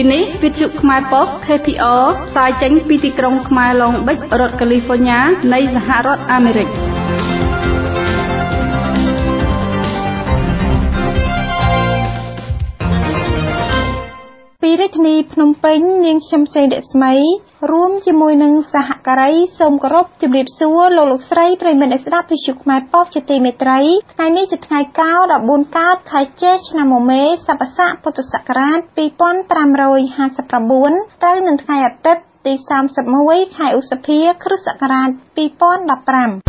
ពីនេះវិទ្យុខ្មែរប៉ុស KPR ផ្សាយចេញពីទីក្រុងខ្មែរ Long Beach រដ្ឋ California នៃសហរដ្ឋអាមេរិកពីរាជធានីភ្នំពេញនាងខ្ញុំសេងរស្មីរួមជាមួយនឹងសហការីសូមគោរពជម្រាបសួរលោកស្រីប្រិយមិត្តអ្នកស្ដាប់វិទ្យុខ្មែរប៉ុសជាទីមេត្រីថ្ងៃនេះជាថ្ងៃកោរ14កើតខែចេសឆ្នាំមមេស័កស័កពុទ្ធសករាជ2559ត្រូវនឹងថ្ងៃអាទិត្យទី31ខែឧសភាគ្រិស្តសករាជ2015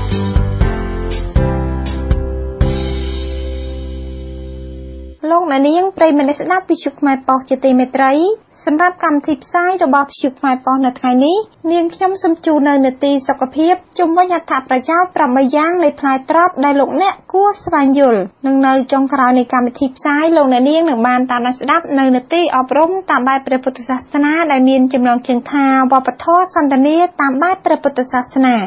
លោកអ្នកនាងប្រិយមិត្តអ្នកស្ដាប់វិទ្យុខ្មែរប៉ុសជាទីមេត្រីសម្រាប់កម្មវិធីផ្សាយរបស់វិទ្យុខ្មែរប៉ុសនៅថ្ងៃនេះនាងខ្ញុំសូមជូននៅនាទីសុខភាពជុំវិញអត្ថប្រយោជន៍8យ៉ាងនៃផ្លែត្រប់ដែលលោកអ្នកគួរស្វែងយល់និងនៅចុងក្រោយនៃកម្មវិធីផ្សាយលោកអ្នកនាងនឹងបានតាមដានស្ដាប់នៅនាទីអប់រំតាមបែបព្រះពុទ្ធសាសនាដែលមានចំណងជើងថាវប្បធម៌សន្តានាតាមបែបព្រះពុទ្ធសាសនា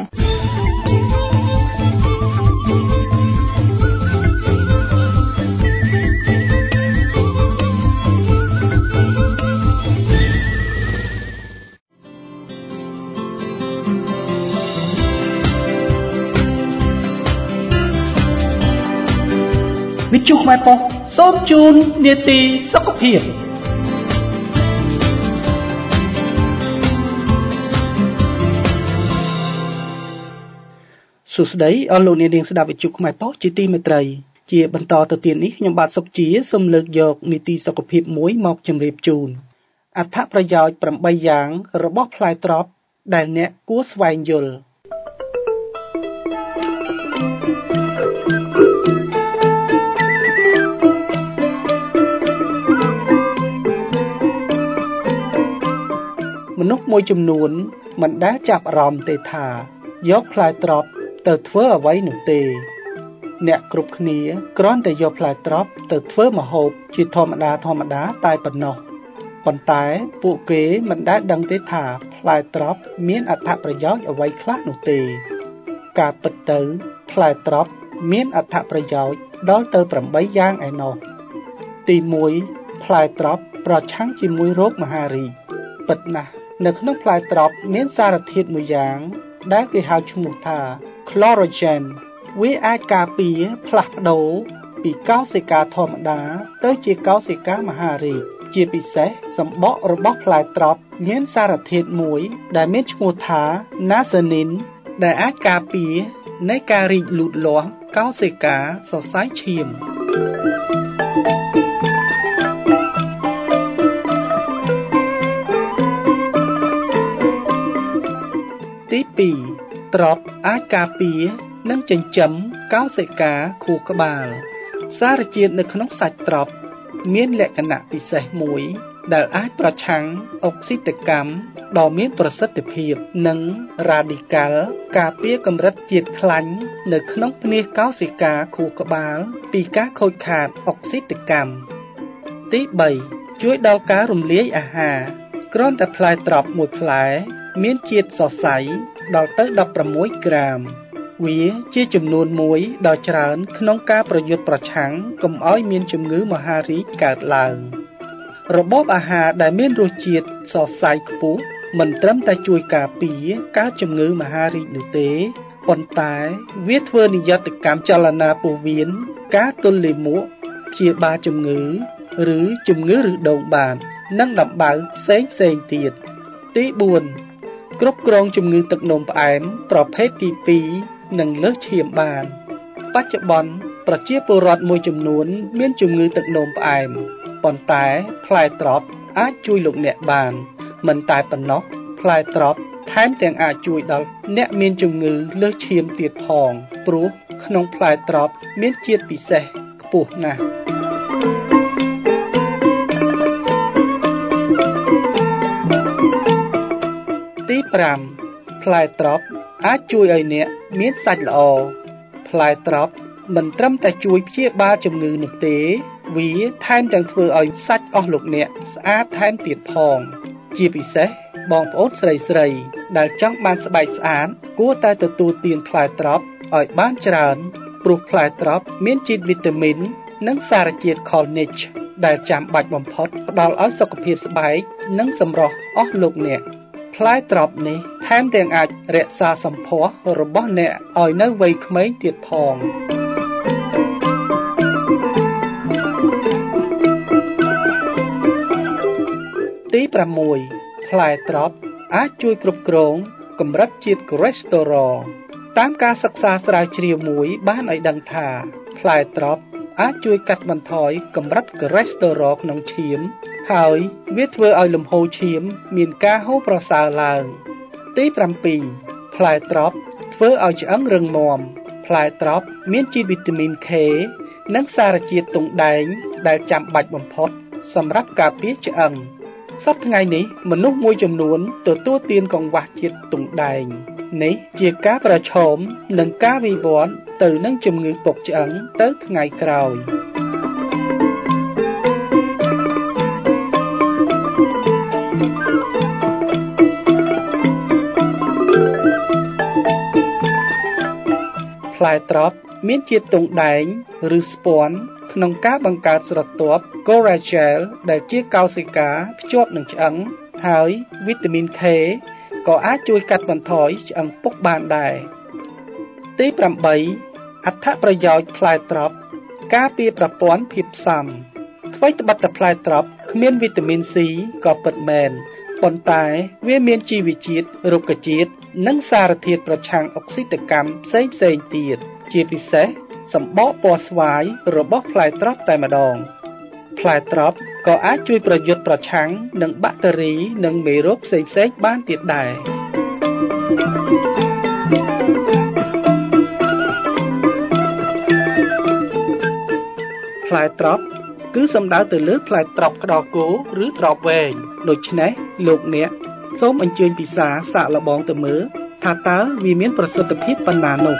វិទ្យុខ្មែរប៉ុសសូមជូននាទីសុខភាពសួស្តីអស់លោកអ្នកនាងស្ដាប់វិទ្យុខ្មែរប៉ុសជាទីមេត្រីជាបន្តទៅទៀតនេះខ្ញុំបាទសុកជាសូមលើកយកនីតិសុខភាពមួយមកជម្រាបជូនអត្ថប្រយោជន៍8យ៉ាងរបស់ផ្លែត្រប់ដែលអ្នកគួរស្វែងយល់មនុស្សមួយចំនួនមិនដែលចាប់អារម្មណ៍ទេថាយកផ្លែត្រប់ទៅធ្វើអ្វីនោះទេអ្នកគ្រប់គ្នាគ្រាន់តែយកផ្លែត្រប់ទៅធ្វើម្ហូបជាធម្មតាតែប៉ុណ្ណោះប៉ុន្តែពួកគេមិនដែលដឹងទេថាផ្លែត្រប់មានអត្ថប្រយោជន៍អ្វីខ្លះនោះទេការពិតទៅផ្លែត្រប់មានអត្ថប្រយោជន៍ដល់ទៅ8យ៉ាងឯណោះទី1ផ្លែត្រប់ប្រឆាំងជាមួយរោគមហារីកពិតណាស់នៅក្នុងផ្លែត្រប់មានសារធាតុមួយយ៉ាងដែលគេហៅឈ្មោះថា Collagen វាអាចការពារផ្លាស់ប្ដូរពីកោសិកាធម្មតាទៅជាកោសិកាមហារីកជាពិសេសសម្បករបស់ផ្លែត្រប់មានសារធាតុមួយដែលមានឈ្មោះថា Nazanin ដែលអាចការពារនៃការរីកលូតលាស់កោសិកាសរសៃឈាមទី2ត្រប់អាចការពារនិងចិញ្ចឹមកោសិកាខួរក្បាលសារជាតិនៅក្នុងសាច់ត្រប់មានលក្ខណៈពិសេសមួយដែលអាចប្រឆាំងអុកស៊ីតកម្មដ៏មានប្រសិទ្ធភាពនិងរ៉ាឌីកាល់ការពារកម្រិតជាតិខ្លាញ់នៅក្នុងភ្នាសកោសិកាខួរក្បាលពីការខូចខាតអុកស៊ីតកម្មទី3ជួយដល់ការរំលាយអាហារគ្រាន់តែផ្លែត្រប់មួយផ្លែមានជាតិសរសៃដល់ទៅ16ក្រាមវាជាចំនួនមួយដ៏ច្រើនក្នុងការប្រយុទ្ធប្រឆាំងកុំឲ្យមានជំងឺមហារីកកើតឡើងរបបអាហារដែលមានរសជាតិសរសៃខ្ពស់មិនត្រឹមតែជួយការពារកើតជំងឺមហារីកនោះទេប៉ុន្តែវាធ្វើនិយត្តកម្មចលនាពោះវៀនការទល់លាមកព្យាបាលជំងឺឬជំងឺឬដូងបាននិងដំបៅផ្សេងទៀតទី4គ្រប់គ្រងជំងឺទឹកនោមផ្អែមប្រភេទទី2និងលើសឈាមបានបច្ចុប្បន្នប្រជាពលរដ្ឋមួយចំនួនមានជំងឺទឹកនោមផ្អែមប៉ុន្តែផ្លែត្រប់អាចជួយលោកអ្នកបានមិនតែប៉ុណ្ណោះផ្លែត្រប់ថែមទាំងអាចជួយដល់អ្នកមានជំងឺលើសឈាមទៀតផងព្រោះក្នុងផ្លែត្រប់មានជាតិពិសេសខ្ពស់ណាស់ទី5ផ្លែត្រប់អាចជួយឲ្យអ្នកមានសាច់ល្អផ្លែត្រប់មិនត្រឹមតែជួយព្យាបាលជំងឺនោះទេវាថែមទាំងធ្វើឲ្យសាច់អស់លោកអ្នកស្អាតថែមទៀតផងជាពិសេសបងប្អូនស្រីដែលចង់បានស្បែកស្អាតគួរតែទទួលទានផ្លែត្រប់ឲ្យបានច្រើនព្រោះផ្លែត្រប់មានជាតិវីតាមីននិងសារជាតិ Collage ដែលចាំបាច់បំផុតផ្ដល់ឲ្យសុខភាពស្បែកនិងសម្រស់អស់លោកអ្នកផ្លែត្រប់នេះថែមទាំងអាចរក្សាសម្ផស្សរបស់អ្នកឲ្យនៅវ័យក្មេងទៀតផងទី6ផ្លែត្រប់អាចជួយគ្រប់គ្រងកម្រិតជាតិកូឡេស្តេរ៉ុលតាមការសិក្សាស្រាវជ្រាវមួយបានឲ្យដឹងថាផ្លែត្រប់អាចជួយកាត់បន្ថយកម្រិតកូឡេស្តេរ៉ុលក្នុងឈាមហើយវាធ្វើឲ្យលំហូរឈាមមានការហូរប្រសើរឡើងទី7ផ្លែត្រប់ធ្វើឲ្យឆ្អឹងរឹងមាំផ្លែត្រប់មានជាតិវីតាមីន K និងសារជាតិទង់ដែងដែលចាំបាច់បំផុតសម្រាប់ការពារឆ្អឹងសប្តាហ៍ថ្ងៃនេះមនុស្សមួយចំនួនទទួលទានកង្វះជាតិទង់ដែងនេះជាការប្រឈមនឹងការវិវត្តទៅនឹងជំងឺពុកឆ្អឹងទៅថ្ងៃក្រោយផ្លែត្រប់មានជាតិទង់ដែងឬស្ពាន់ក្នុងការបង្កើតស្រទាប់ collagen ដែលជាកោសិកាភ្ជាប់នឹងឆ្អឹងហើយវីតាមីន K ក៏អាចជួយកាត់បន្ថយឆ្អឹងពុកបានដែរទី8អត្ថប្រយោជន៍ផ្លែត្រប់ការពារប្រព័ន្ធភាពស៊ាំថ្មីត្បិតតែផ្លែត្រប់គ្មានវីតាមីន C ក៏ពិតមែនប៉ុន្តែវាមានជីវជាតិរុក្ខជាតិនិងសារធាតុប្រឆាំងអុកស៊ីតកម្មផ្សេងៗទៀតជាពិសេសសម្បកពណ៌ស្វាយរបស់ផ្លែត្រប់តែម្ដងផ្លែត្រប់ក៏អាចជួយប្រយុទ្ធប្រឆាំងនឹងបាក់តេរីនិងមេរោគផ្សេងៗបានទៀតដែរផ្លែត្រប់គឺសំដៅទៅលើផ្លែត្រប់ក្តោគោឬត្រប់វែងដូច្នេះលោកអ្នកសូមអញ្ជើញពិសាសាកល្បងទៅមើលថាតើវាមានប្រសិទ្ធភាពប៉ុណ្ណានោះ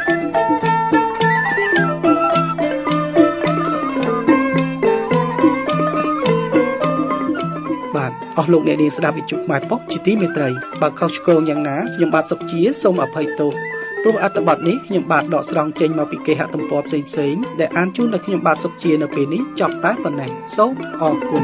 អស់លោកអ្នកនាងស្ដាប់វិទ្យុខ្មែរប៉ុស្តិ៍ជាទីមេត្រីបើខុសឆ្គងយ៉ាងណាខ្ញុំបាទសុកជាសូមអភ័យទោសព្រោះអត្ថបទនេះខ្ញុំបាទដកស្រង់ចេញមកពីគេហទំព័រផ្សេងៗដែលអានជូនដល់ខ្ញុំបាទសុកជានៅពេលនេះចប់តែប៉ុណ្ណេះសូមអរគុណ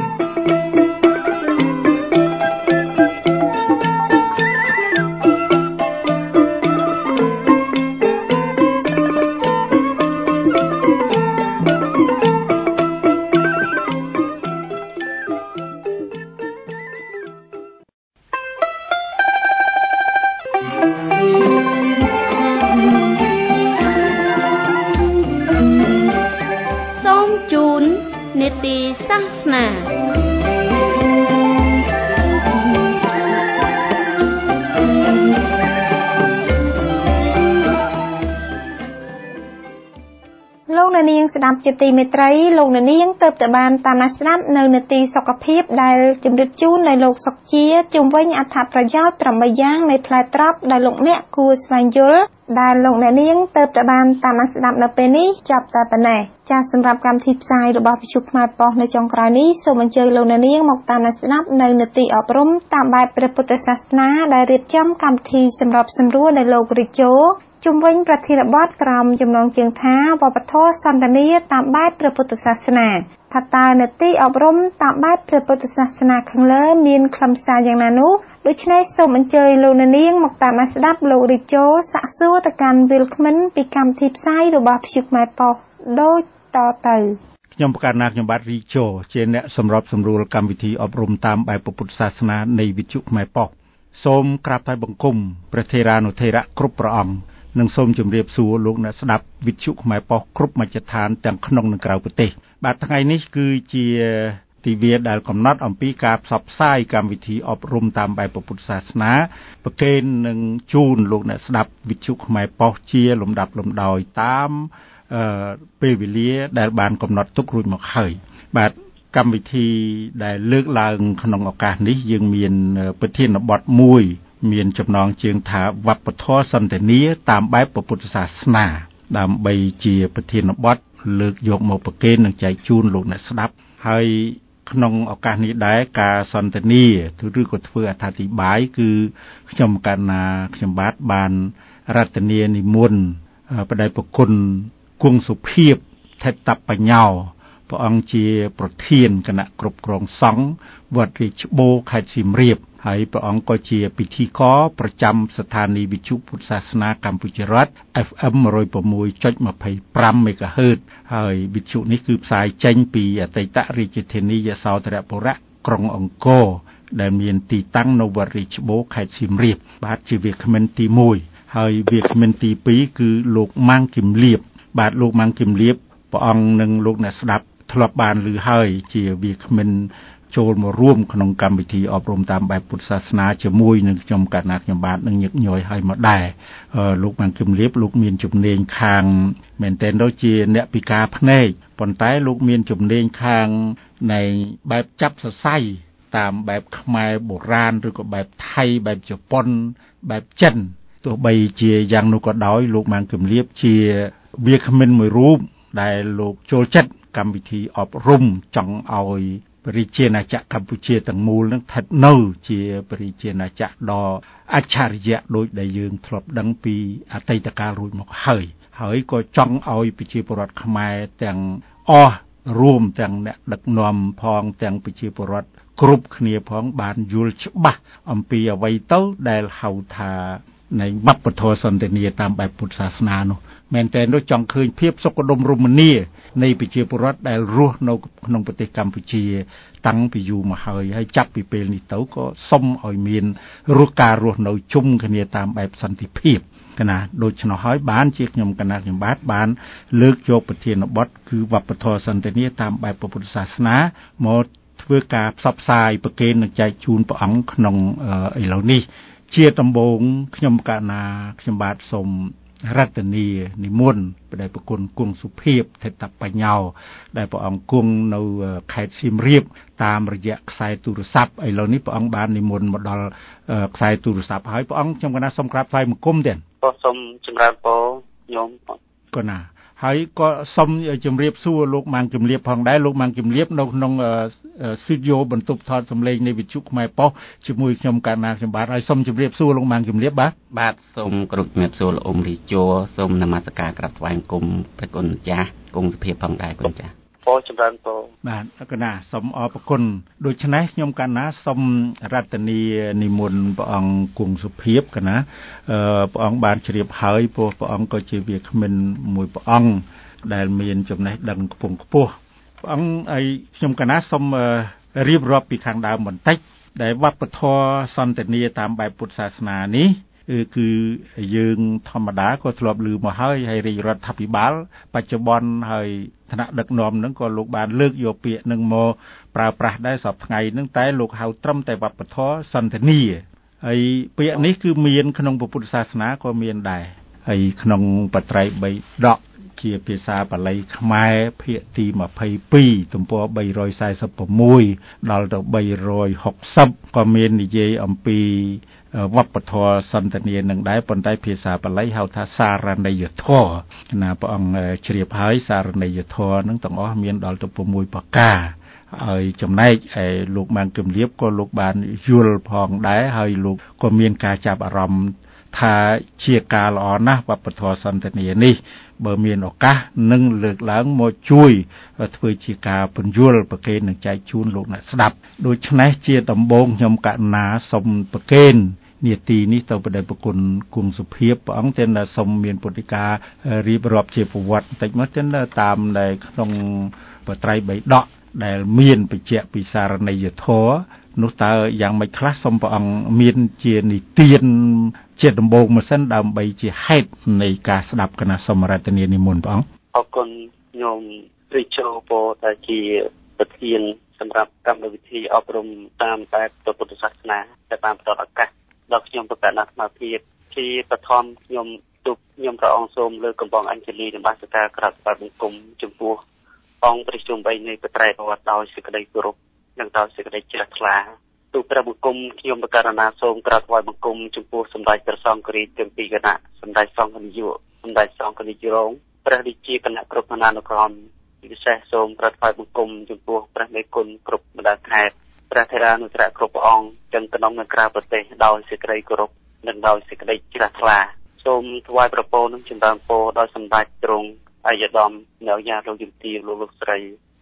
ស្ដាប់ជាទីមេត្រីលោកអ្នកនាងទើបតែបានតាមដានស្ដាប់នៅនាទីសុខភាពដែលជម្រាបជូននៅលោកសុកជាជុំវិញអត្ថប្រយោជន៍8យ៉ាងនៃផ្លែត្រប់ដែលលោកអ្នកគួរស្វែងយល់ដែលលោកអ្នកនាងទើបតែបានតាមដានស្ដាប់នៅពេលនេះចប់តែប៉ុណ្ណេះចាសសម្រាប់កម្មវិធីផ្សាយរបស់វិទ្យុខ្មែរប៉ុស្តិ៍នៅចុងក្រោយនេះសូមអញ្ជើញលោកអ្នកនាងមកតាមដានស្ដាប់នៅនាទីអប់រំតាមបែបព្រះពុទ្ធសាសនាដែលរៀបចំកម្មវិធីសម្របសម្រួលដោយលោករិជោជុំវិញប្រធានបទក្រោមចំណងជើងថាវប្បធម៌សន្តានាតាមបែបព្រះពុទ្ធសាសនាថាតើនាទីអប់រំតាមបែបព្រះពុទ្ធសាសនាខាងលើមានខ្លឹមសារយ៉ាងណានោះដូច្នេះសូមអញ្ជើញលោកអ្នកនាងមកតាមដានស្ដាប់លោករិជោសាកសួរទៅកាន់វិលក្មិនពីកម្មវិធីផ្សាយរបស់វិទ្យុខ្មែរប៉ុស្តិ៍ដូចតទៅខ្ញុំប្រកាសណាខ្ញុំបាទរីជោជាអ្នកសម្របសម្រួលកម្មវិធីអប់រំតាមបែបពុទ្ធសាសនានៃវិទ្យុខ្មែរប៉ុស្តិ៍សូមក្រាបថ្វាយបង្គំព្រះថេរានុថេរៈគ្រប់ព្រះអង្គនិងសូមជម្រាបសួរលោកអ្នកស្ដាប់វិទ្យុខ្មែរប៉ុស្តិ៍គ្រប់មជ្ឈដ្ឋានទាំងក្នុងនិងក្រៅប្រទេសបាទថ្ងៃនេះគឺជាទិវាដែលកំណត់អំពីការផ្សព្វផ្សាយកម្មវិធីអប់រំតាមបែបពុទ្ធសាសនាប្រកេននឹងជូនលោកអ្នកស្ដាប់វិទ្យុខ្មែរប៉ុស្តិ៍ជាលំដាប់លំដោយតាមពេលវេលាដែលបានកំណត់ទុករួចមកហើយបាទកម្មវិធីដែលលើកឡើងក្នុងឱកាសនេះយើងមានប្រធានបទមួយមានចំណងជើងថាវប្បធម៌សន្តានាតាមបែបពុទ្ធសាសនាដើម្បីជាប្រធានបទលើកយកមកប្រកេននិងចែកជូនលោកអ្នកស្ដាប់ហើយក្នុងឱកាសនេះដែរការសន្តានាឬក៏ធ្វើអត្ថាធិប្បាយគឺខ្ញុំកណ្ណាខ្ញុំបាទបានរតនានិមន្តបដិប្រគុណគង់សុភាពថេតបញ្ញោព្រះអង្គជាប្រធានគណៈគ្រប់គ្រងសង្ឃវត្តរាជបូរខេត្តសៀមរាបហើយព្រះអង្គក៏ជាពិធីករប្រចាំស្ថានីយ៍វិទ្យុពុទ្ធសាសនាកម្ពុជារដ្ឋ FM 106.25 MHz ហើយវិទ្យុនេះគឺផ្សាយចេញពីអតីតរាជធានីយសោធរបុរៈក្រុងអង្គរដែលមានទីតាំងនៅវត្តរាជបូរខេត្តសៀមរាបបាទជាវាគ្មិនទី1ហើយវាគ្មិនទី2គឺលោកម៉ាំងគឹមលៀបបាទលោកម៉ាំងគឹមលៀបព្រះអង្គនិងលោកអ្នកស្ដាប់ធ្លាប់បានឮហើយជាវាគ្មិនចូលមករួមក្នុងកម្មវិធីអប់រំតាមបែបពុទ្ធសាសនាជាមួយនឹងខ្ញុំកណ្ណាខ្ញុំបាទនឹងញឹកញយឲ្យមកដែរលោកម៉ាំងគឹមលៀបលោកមានជំនាញខាងមែនទែនទៅជាអ្នកពិការភ្នែកប៉ុន្តែលោកមានជំនាញខាងនៃបែបចាប់សរសៃតាមបែបខ្មែរបុរាណឬក៏បែបថៃបែបជប៉ុនបែបចិនទោះបីជាយ៉ាងនោះក៏ដោយលោកម៉ាំងគឹមលៀបជាវាគ្មិនមួយរូបដែលលោកចូលចិត្តកម្មវិធីអប់រំចង់ឲ្យព្រះរាជាណាចក្រកម្ពុជាទាំងមូលនឹងស្ថិតនៅជាព្រះរាជាណាចក្រដ៏អច្ឆរិយៈដូចដែលយើងធ្លាប់ដឹងពីអតីតកាលរួចមកហើយក៏ចង់ឲ្យប្រជាពលរដ្ឋខ្មែរទាំងអស់រួមទាំងអ្នកដឹកនាំផងទាំងប្រជាពលរដ្ឋគ្រប់គ្នាផងបានយល់ច្បាស់អំពីអ្វីទៅដែលហៅថានៃវប្បធម៌សន្តិនិកតាមបែបពុទ្ធសាសនានោះមែនតើនោះចង់ឃើញភាពសុខដុមរមនានៃប្រជាពលរដ្ឋដែលរស់នៅក្នុងប្រទេសកម្ពុជាតាំងពីយូរមកហើយចាប់ពីពេលនេះទៅក៏សុំឲ្យមានការរស់នៅជុំគ្នាតាមបែបសន្តិភាពកណាដូច្នោះហើយបានជាខ្ញុំកណាខ្ញុំបាទបានលើកយកប្រធានបទគឺវប្បធម៌សន្តិនិកតាមបែបពុទ្ធសាសនាមកធ្វើការផ្សព្វផ្សាយប្រគេននិងចែកជូនព្រះអង្គក្នុងឥឡូវនេះជាដំបូងខ្ញុំកណាខ្ញុំបាទសូមរតនីនិមន្តព្រះប្រគុណគង់សុភាពថេតបញ្ញោដែលព្រះអង្គគង់នៅខេត្តសៀមរាបតាមរយៈខ្សែទូរស័ព្ទឥឡូវនេះព្រះអង្គបាននិមន្តមកដល់ខ្សែទូរស័ព្ទហើយព្រះអង្គខ្ញុំកណាសូមក្រាបថ្វាយបង្គំទេសូមចម្រើនពរញោមកណាហើយក៏សូមជម្រាបសួរលោកម៉ាំងគឹមលៀបផងដែរលោកម៉ាំងគឹមលៀបនៅក្នុងស្ទូឌីយោបន្ទប់ថតសម្លេងនៃវិទ្យុខ្មែរប៉ុស្តិ៍ជាមួយខ្ញុំកណាខ្ញុំបាទហើយសូមជម្រាបសួរលោកម៉ាំងគឹមលៀបបាទសូមគោរពជំរាបសួរលោកអ៊ំរីជោសូមនមស្ការក្រាបថ្វាយបង្គំព្រះគុណម្ចាស់គង់សុភាពផងដែរគុណចាស់ពរចម្រើនពរបាទកណាសូមអរគុណដូច្នេះខ្ញុំកណាសូមរតនីនិមន្តព្រះអង្គគង់សុភាពកណាព្រះអង្គបានជ្រាបហើយព្រោះព្រះអង្គក៏ជាវាគ្មិនមួយព្រះអង្គដែលមានចំណេះដឹងខ្ពង់ខ្ពស់ព្រះអង្គហើយខ្ញុំកណាសូមរៀបរាប់ពីខាងដើមបន្តិចដែលវប្បធម៌សន្តិនិកតាមបែបពុទ្ធសាសនានេះគឺយើងធម្មតាក៏ធ្លាប់ឮមកហើយរាជរដ្ឋាភិបាលបច្ចុប្បន្នហើយថ្នាក់ដឹកនាំនឹងក៏លោកបានលើកយកពាក្យនឹងមកប្រើប្រាស់ដែរសពថ្ងៃនឹងតែលោកហៅត្រឹមតែវប្បធម៌សន្តិនិកហើយពាក្យនេះគឺមានក្នុងពុទ្ធសាសនាក៏មានដែរហើយក្នុងបត្រៃបិដកជាភាសាបាលីខ្មែរភាគទី22ទំព័រ346ដល់ទៅ360ក៏មាននិយាយអំពីវប្បធម៌សន្តិនិកនឹងដែរប៉ុន្តែភាសាបាលីហៅថាសារណីយធម៌ណាព្រះអង្គជ្រាបហើយសារណីយធម៌នឹងទាំងអស់មានដល់ទៅ6ប្រការហើយចំណែកឯលោកម៉ាំងគឹមលៀបក៏លោកបានយល់ផងដែរហើយលោកក៏មានការចាប់អារម្មណ៍ថាជាការល្អណាស់វប្បធម៌សន្តិនិកនេះបើមានឱកាសនឹងលើកឡើងមកជួយធ្វើជាការពន្យល់ប្រកេននិងចែកជូនលោកអ្នកស្ដាប់ដូច្នេះជាដំបូងខ្ញុំកណាសូមប្រកេននាទីនេះទៅព្រះប្រគុណគង់សុភាពព្រះអង្គទាំងសូមមានពុទ្ធិការៀបរាប់ជាប្រវត្តិបន្តិចមកទាំងតាមដែលក្នុងបត្រៃបិដកដែលមានបញ្ជាក់ពីសារណីយធម៌នោះតើយ៉ាងម៉េចខ្លះសូមព្រះអង្គមានជានិទានជាដំបូងមកសិនដើម្បីជាហេតុនៃការស្ដាប់គណៈសមរតនានិមន្តព្រះអង្គអរគុណញោមរីជោពរថាជាប្រធានសម្រាប់កម្មវិធីអប់រំតាមបែបពុទ្ធសាសនាដែលបានផ្ដល់ឱកាសដល់ខ្ញុំប្រកាសអាត្មាភាពជាបឋមខ្ញុំទូកខ្ញុំព្រះអង្គសូមលើកកំបងអញ្ជលីនមស្ការក្រាបថ្វាយបង្គំចំពោះអង្គព្រះជុំបីនៃបត្រៃប្រវត្តិដោយសេចក្តីគោរពនិងដោយសេចក្តីជ្រះថ្លាទូព្រះបង្គំខ្ញុំប្រកាសណាសូមក្រាបថ្វាយបង្គំចំពោះសម្ដេចព្រះសង្ឃរាជទាំងពីរគណៈសម្ដេចសង្ឃនាយកសម្ដេចសង្ឃនាយករងព្រះរាជាគណៈគ្រប់ឋានានុក្រមពិសេសសូមក្រាបថ្វាយបង្គំចំពោះព្រះមេគុណគ្រប់ម្ដាយខេត្តព្រះថេរានុត្រៈគ្រប់ព្រះអង្គទាំងក្នុងនិងក្រៅប្រទេសដោយសេចក្តីគោរពនិងដោយសេចក្តីជ្រះថ្លាសូមថ្វាយប្រពោលនិងចម្រើនពរដល់សម្ដេចទ្រង់អាយដាមនៅយ៉ាលោកយមទាលោកស្រី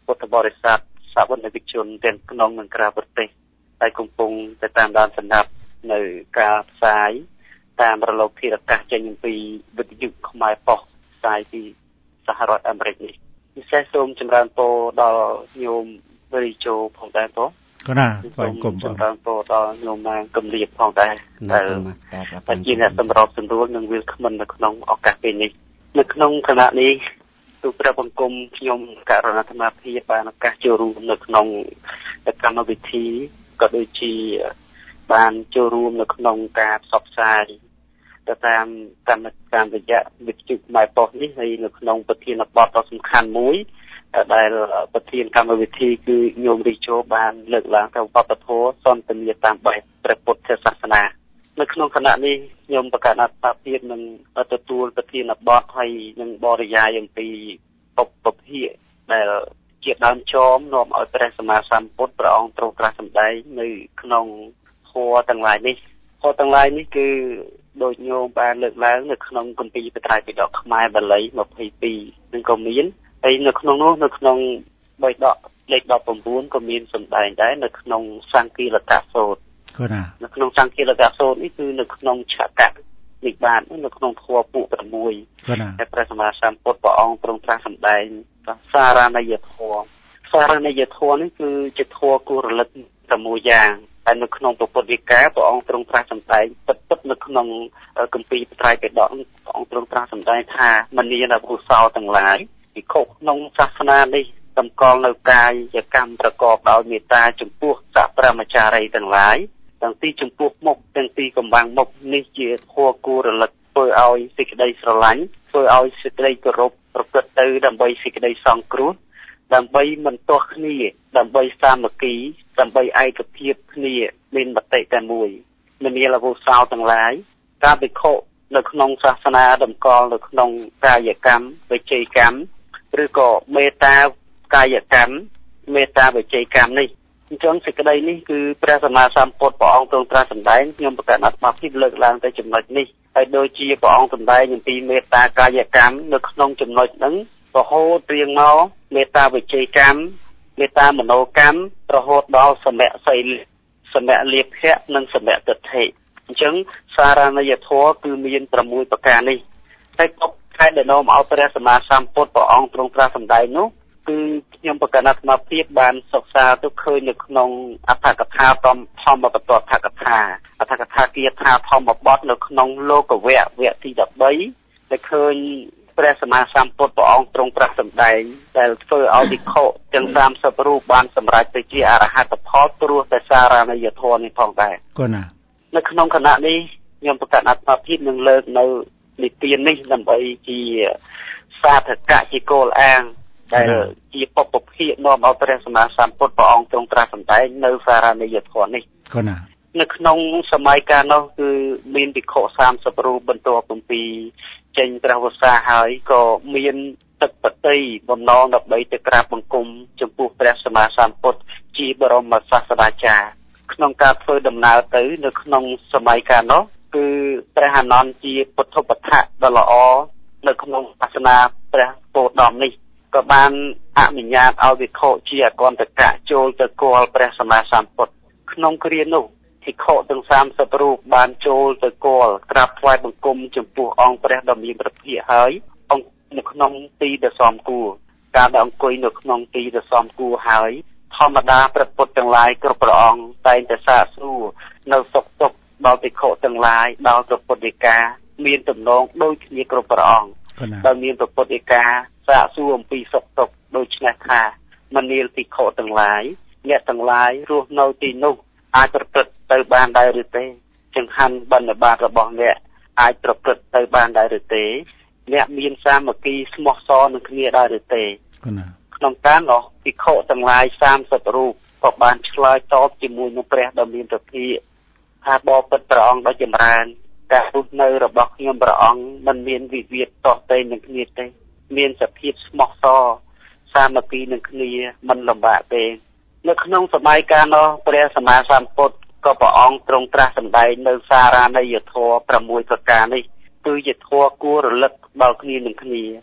ពុទ្ធបរិស័ទសាវនិកជនទាំងក្នុងនិងក្រៅប្រទេសហើយកំពុងតែតាមដានស្ដាប់នៅការផ្សាយតាមរលកធាតុអាកាសចេញពីវិទ្យុខ្មែរប៉ុស្តិ៍ផ្សាយពីសហរដ្ឋអាមេរិកនេះពិសេសសូមចម្រើនពរដល់ញោមរីជូផងដែរបងក៏ណាបងគុំចម្រើនពរដល់ញោមណាងកំលៀបផងដែរតែជាអ្នកសម្របសម្រួលនិងវាគ្មិននៅក្នុងឱកាសពេលនេះនៅក្នុងគណៈនេះទូព្រះបង្គំខ្ញុំករណីអាត្មាភាពបានឱកាសចូលរួមនៅក្នុងកម្មវិធីក៏ដូចជាបានចូលរួមនៅក្នុងការផ្សព្វផ្សាយទៅតាមតាមរយៈវិទ្យុខ្មែរប៉ុស្តិ៍នេះហើយនៅក្នុងប្រធានបទដ៏សំខាន់មួយដែលប្រធានកម្មវិធីគឺញោមរីជូបានលើកឡើងទៅវប្បធម៌សន្តិនិកតាមបែបព្រះពុទ្ធសាសនានៅក្នុងគណៈនេះខ្ញុំប្រកាសថាភាពនឹងទទួលប្រធានបទហើយនឹងបរិយាយអំពីពុទ្ធភាគដែលជាដើមចមនាំឲ្យព្រះសម្មាសម្ពុទ្ធព្រះអង្គទ្រង់ត្រាស់សម្ដែងនៅក្នុងធម៌ទាំងឡាយនេះគឺដោយញោមបានលើកឡើងនៅក្នុងគម្ពីរបត្រៃពិដកខ្មែរបាលី22នឹងក៏មានហើយនៅក្នុងនោះនៅក្នុងបៃដកលេខ19ក៏មានសម្ដែងដែរនៅក្នុងសង្ឃីលកសូត្រក៏ណានៅក្នុងសង្ឃីលកសូត្រនេះគឺនៅក្នុងឆកៈនិបាតនៅក្នុងធម៌ពួក6 ក៏ណាតែព្រះសម្មាសម្ពុទ្ធព្រះអង្គទ្រង់ត្រាស់សម្ដែងសារណីយធម៌នេះគឺជាធម៌គួររលឹកតែមួយយ៉ាងហើយនៅក្នុងពុទ្ធដីកាព្រះអង្គទ្រង់ត្រាស់សម្ដែងពិតនៅក្នុងគម្ពីរបត្រៃពិដកព្រះអង្គទ្រង់ត្រាស់សម្ដែងថាមនាលពុសោទាំងឡាយភិក្ខុក្នុងសាសនានេះតម្កល់នៅកាយកម្មប្រកបដោយមេត្តាចំពោះសព្រមចារីទាំងឡាយទាំងទីចំពោះមុខទាំងទីកំបាំងមុខនេះជាធម៌គួររលឹកធ្វើឲ្យសេចក្តីស្រឡាញ់ធ្វើឲ្យសេចក្តីគោរពប្រព្រឹត្តទៅដើម្បីសេចក្តីសង្គ្រោះដើម្បីមិនទាស់គ្នាដើម្បីសាមគ្គីដើម្បីឯកភាពគ្នាមានមតិតែមួយមនាលពុសោទាំងឡាយការភិក្ខុនៅក្នុងសាសនាតម្កល់នៅក្នុងកាយកម្មវិច័យកម្មឬក៏មេត្តាកាយកម្មមេត្តាវិច័យកម្មនេះអញ្ចឹងសេចក្តីនេះគឺព្រះសម្មាសម្ពុទ្ធព្រះអង្គទ្រង់ត្រាស់សម្ដែងខ្ញុំប្រកាសអាត្មាភាពលើកឡើងទៅចំណុចនេះហើយដូចជាព្រះអង្គសម្ដែងអំពីមេត្តាកាយកម្មនៅក្នុងចំណុចហ្នឹងរហូតរៀងមកមេត្តាវិច័យកម្មមេត្តាមនោកម្មរហូតដល់សមលាភៈនិងសមទិដ្ឋិអញ្ចឹងសារណីយធម៌គឺមាន6ប្រការនេះហើយក៏ខែដែលនាំឲ្យព្រះសម្មាសម្ពុទ្ធព្រះអង្គទ្រង់ត្រាស់សម្ដែងនោះគឺខ្ញុំប្រកាសអាត្មាភាពបានសិក្សាទៅឃើញនៅក្នុងអត្ថកថាធម្មបទអត្ថកថាគាថាធម្មបទនៅក្នុងលោកវៈវគ្គទី13ដែលឃើញព្រះសម្មាសម្ពុទ្ធព្រះអង្គទ្រង់ត្រាស់សម្ដែងដែលធ្វើឲ្យភិក្ខុទាំង30រូបបានសម្រេចទៅជាអរហត្តផលព្រោះតែសារណីយធម៌នេះផងដែរក៏ណានៅក្នុងគណៈនេះខ្ញុំប្រកាសអាត្មាភាពនឹងលើកនៅនិទាននេះដើម្បីជាសាធកៈជាគោលអាងដែលជាពុទ្ធភាគនាំឲ្យព្រះសម្មាសម្ពុទ្ធព្រះអង្គទ្រង់ត្រាស់សម្ដែងនៅសារណីយធម៌នេះក៏ណានៅក្នុងសម័យកាលនោះគឺមានភិក្ខុ30រូបបន្ទាប់ពីចេញព្រះវស្សាហើយក៏មានទឹកបតីបំណងដើម្បីទៅក្រាបបង្គំចំពោះព្រះសម្មាសម្ពុទ្ធជាបរមសាស្តាចារ្យក្នុងការធ្វើដំណើរទៅនៅក្នុងសម័យកាលនោះគឺព្រះអានន្ទជាពុទ្ធបដ្ឋៈដ៏ល្អនៅក្នុងសាសនាព្រះពោធិដំនេះក៏បានអនុញ្ញាតឲ្យភិក្ខុជាអកន្តកៈចូលទៅគាល់ព្រះសម្មាសម្ពុទ្ធក្នុងគ្រានោះភិក្ខុទាំង30រូបបានចូលទៅគាល់ក្រាបថ្វាយបង្គំចំពោះអង្គព្រះដ៏មានព្រះភិក្ខហើយអង្គនៅក្នុងទីដែលសមគួរការដែលអង្គុយនៅក្នុងទីដែលសមគួរហើយធម្មតាព្រះពុទ្ធទាំងឡាយគ្រប់ព្រះអង្គតែងតែសាកសួរនៅសុខទុក្ខដល់ភិក្ខុទាំងឡាយដល់ព្រះពុទ្ធដីកាមានទំនងដូចគ្នាគ្រប់ព្រះអង្គដែលមានព្រះពុទ្ធដីកាសាកសួរអំពីសុខទុក្ខដូចនេះថាមនាលភិក្ខុទាំងឡាយអ្នកទាំងឡាយរស់នៅទីនោះអាចប្រព្រឹត្តទៅបានដែរឬទេចង្ហាន់បណ្ឌបាតរបស់អ្នកអាចប្រព្រឹត្តទៅបានដែរឬទេអ្នកមានសាមគ្គីស្មោះសរនឹងគ្នាដែរឬទេក្នុងការនោះភិក្ខុទាំងឡាយ30រូបក៏បានឆ្លើយតបជាមួយនឹងព្រះដ៏មានព្រះភិក្ខថាបបិទ្ធព្រះអង្គដ៏ចម្រើនការរស់នៅរបស់ខ្ញុំព្រះអង្គមិនមានវិវាទតតែនឹងគ្នាទេមានសភាពស្មោះសរសាមគ្គីនឹងគ្នាមិនលំបាកទេនៅក្នុងសម័យកាលនោះព្រះសម្មាសម្ពុទ្ធក៏ព្រះអង្គទ្រង់ត្រាស់សម្ដែងនៅសារណីយធម៌6ប្រការនេះគឺជាធម៌គួររលឹកដល់គ្នានឹងគ្នា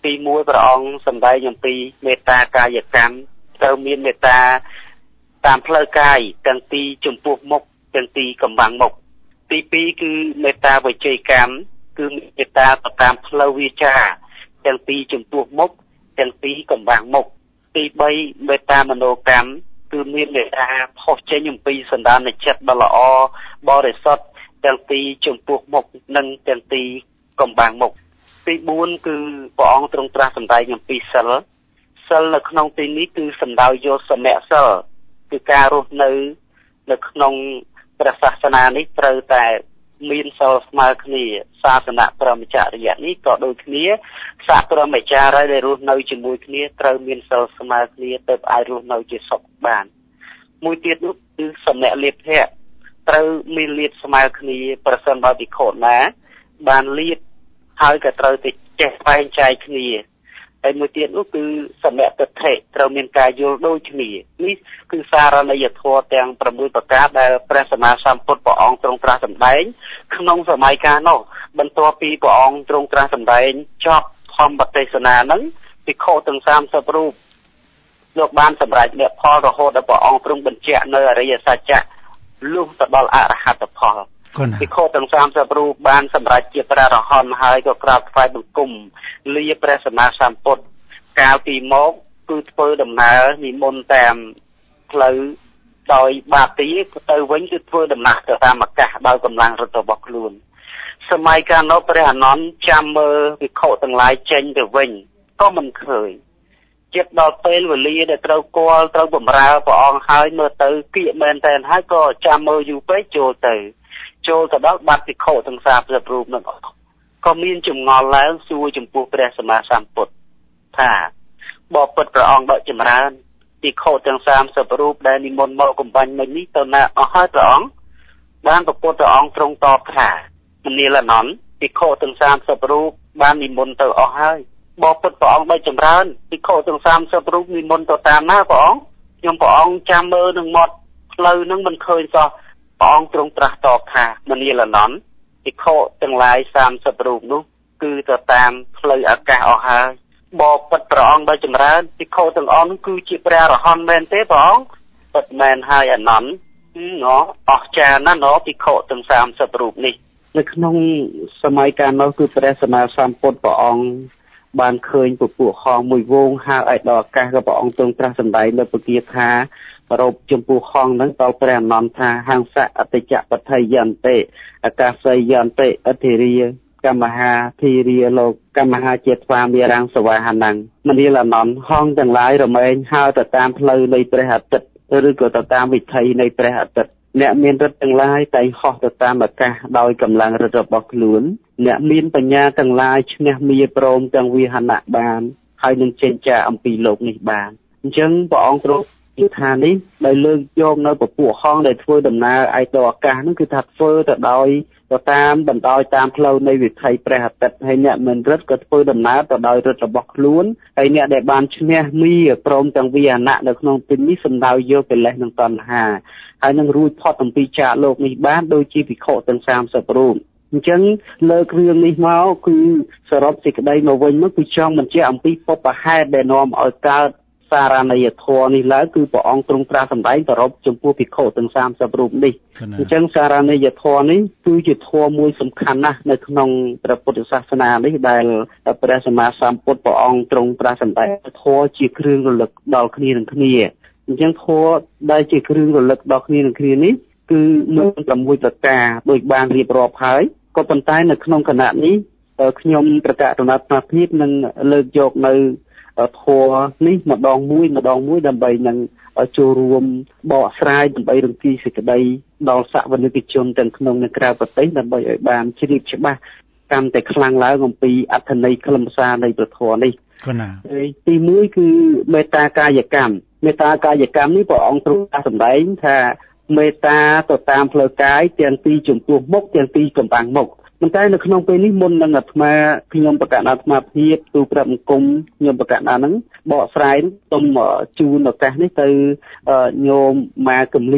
ទី1ព្រះអង្គសម្ដែងអំពីមេត្តាកាយកម្មត្រូវមានមេត្តាតាមផ្លូវកាយទាំងទីចំពោះមុខទាំងទីកំបាំងមុខទី2គឺមេត្តាវចីកម្មគឺមេត្តាទៅតាមផ្លូវវាចាទាំងទីចំពោះមុខទាំងទីកំបាំងមុខទី3មេត្តាមនោកម្មគឺមានមេត្តាផុសចេញអំពីសន្តានចិត្តដ៏ល្អបរិសុទ្ធទាំងទីចំពោះមុខនិងទាំងទីកំបាំងមុខទី4គឺព្រះអង្គទ្រង់ត្រាស់សម្ដែងអំពីសិលនៅក្នុងទីនេះគឺសំដៅយកសមៈសិលគឺការរស់នៅក្នុងព្រះសាសនានេះត្រូវតែមានសិលស្មើគ្នាសាសនាព្រហ្មចរិយនេះក៏ដូចគ្នាសាសព្រហ្មចារីដែលរស់នៅជាមួយគ្នាត្រូវមានសិលស្មើគ្នាទើបអាចរស់នៅជាសុខបានមួយទៀតនោះគឺសមៈលាភៈត្រូវមានលាភស្មើគ្នាប្រសិនបើភិក្ខុណាបានលាភហើយក៏ត្រូវតែចេះបែងចែកគ្នាហើយមួយទៀតនោះគឺសមៈទិដ្ឋិត្រូវមានការយល់ដូចគ្នានេះគឺសារណីយធម៌ទាំង6ប្រការដែលព្រះសម្មាសម្ពុទ្ធព្រះអង្គទ្រង់ត្រាស់សម្ដែងក្នុងសម័យកាលនោះបន្ទាប់ពីព្រះអង្គទ្រង់ត្រាស់សម្ដែងចប់ធម្មបទេសនាហ្នឹងភិក្ខុទាំង30រូបលោកបានសម្រេចមគ្គផលរហូតដល់ព្រះអង្គទ្រង់បញ្ជាក់នៅអរិយសច្ចៈលុះទៅដល់អរហត្តផលភិក្ខុទាំង30រូបបានសម្រេចជាព្រះអរហន្តហើយក៏ក្រាបថ្វាយបង្គំលាព្រះសម្មាសម្ពុទ្ធកាលពីមកគឺធ្វើដំណើរនិមន្តតាមផ្លូវដោយបាទីទៅវិញគឺធ្វើដំណើរទៅតាមអាកាសដោយកម្លាំងរត់របស់ខ្លួនសម័យកាលនោះព្រះអានន្ទចាំមើលភិក្ខុទាំងឡាយចេញទៅវិញក៏មិនឃើញជិតដល់ពេលវេលាដែលត្រូវគាល់ត្រូវបម្រើព្រះអង្គហើយមើលទៅគៀកមែនតែនហើយក៏ចាំមើលយូរពេកចូលទៅដល់បាត់ភិក្ខុទាំង30រូបនោះក៏មានចម្ងល់ឡើងសួរចំពោះព្រះសម្មាសម្ពុទ្ធថាបបិទ្ធព្រះអង្គដកចម្រើនភិក្ខុទាំង30រូបដែលនិមន្តមកកំបាញ់មិញនេះទៅណាអស់ហើយព្រះអង្គបានព្រះពុទ្ធព្រះអង្គទ្រង់តបថាមនាលអនន្តភិក្ខុទាំង30រូបបាននិមន្តទៅអស់ហើយបបិទ្ធព្រះអង្គដកចម្រើនភិក្ខុទាំង30រូបនិមន្តទៅតាមណាព្រះអង្គខ្ញុំព្រះអង្គចាំមើលនឹងមាត់ផ្លូវនឹងមិនឃើញសោះព្រះអង្គទ្រង់ត្រាស់តបថាមនាលអនន្តភិក្ខុទាំងឡាយ30រូបនោះគឺទៅតាមផ្លូវអាកាសអស់ហើយបបិទ្ធព្រះអង្គដ៏ចម្រើនភិក្ខុទាំងអស់នោះគឺជាព្រះអរហន្តមែនទេព្រះអង្គពិតមែនហើយអនន្តអស្ចារ្យណាស់ភិក្ខុទាំង30រូបនេះនៅក្នុងសម័យកាលនោះគឺព្រះសម្មាសម្ពុទ្ធព្រះអង្គបានឃើញពពួកខំមួយវងហើរឲ្យដល់អាកាសក៏ព្រះអង្គទ្រង់ត្រាស់សម្ដែងនៅពគាថាប្រោបចំពោះខំហ្នឹងដល់ព្រះអនន្តថាហង្សៈអតិចបដ្ឋិយន្តិអាកាសយន្តិអធិរិយកម្មហាធិរិយលោកកម្មហាជាស្វាមីរាំងសវាហណੰមនាលអនន្តហងទាំងឡាយរមែងហើរទៅតាមផ្លូវនៃព្រះអាទិត្យឬក៏ទៅតាមវិថីនៃព្រះអាទិត្យអ្នកមានរិទ្ធទាំងឡាយតែងហោះទៅតាមអាកាសដោយកម្លាំងរិទ្ធរបស់ខ្លួនអ្នកមានបញ្ញាទាំងឡាយឈ្នះមាព្រមទាំងវាហណៈបានហើយនឹងចេញចាកអំពីលោកនេះបានអញ្ចឹងព្រះអង្គទ្រង់គឺថានេះដែលលើកយកនៅពពួកហងដែលធ្វើដំណើរឯទៅអាកាសហ្នឹងគឺថាធ្វើទៅដោយទៅតាមបណ្ដោយតាមផ្លូវនៃវិថីព្រះអាទិត្យហើយអ្នកមិនរិទ្ធក៏ធ្វើដំណើរទៅដោយរិទ្ធរបស់ខ្លួនហើយអ្នកដែលបានឈ្នះមាព្រមទាំងវាហណៈនៅក្នុងទីនេះសំដៅយកកិលេសនិងតណ្ហាហើយនឹងរួចផុតអំពីចាកលោកនេះបានដូចជាភិក្ខុទាំង30រូបអញ្ចឹងលើករឿងនេះមកគឺសរុបសេចក្តីមកវិញមកគឺចង់បញ្ជាក់អំពីពុព្វហេតុដែលនាំឲ្យកើតសារណីយធម៌នេះឡើងគឺព្រះអង្គទ្រង់ត្រាស់សម្ដែងប្ររពចំពោះភិក្ខុទាំង30រូបនេះអញ្ចឹងសារណីយធម៌នេះគឺជាធម៌មួយសំខាន់ណាស់នៅក្នុងព្រះពុទ្ធសាសនានេះដែលព្រះសម្មាសម្ពុទ្ធព្រះអង្គទ្រង់ត្រាស់សម្ដែងធម៌ជាគ្រឿងរលឹកដល់គ្នានឹងគ្នាអញ្ចឹងធម៌ដែលជាគ្រឿងរលឹកដល់គ្នានឹងគ្នានេះគឺមាន6ប្រការដោយបានរៀបរាប់ហើយក៏ប៉ុន្តែនៅក្នុងគណៈនេះខ្ញុំប្រកាសដំណើរស្មារតីនឹងលើកយកនៅធម៌នេះម្ដងមួយដើម្បីនឹងចូលរួមបកស្រាយដើម្បីរំគីសេចក្តីដល់សាវនិកជនទាំងក្នុងនិងក្រៅប្រទេសដើម្បីឲ្យបានជ្រាបច្បាស់កាន់តែខ្លាំងឡើងអំពីអត្ថន័យខ្លឹមសារនៃព្រះធម៌នេះទី1គឺមេត្តាកាយកម្មមេត្តាកាយកម្មនេះព្រះអង្គទ្រង់សម្ដែងថាមេត្តាទៅតាមផ្លូវកាយទាំងពីរចំពោះមុខទាំងពីរកំបាំងមុខប៉ុន្តែនៅក្នុងពេលនេះមុននឹងអាត្មាខ្ញុំប្រកាសអាត្មាភាពទូប្រាប់អង្គមខ្ញុំប្រកាសហ្នឹងបកស្រាយទុំជូនឱកាសនេះទៅញោមម៉ាកំលៀប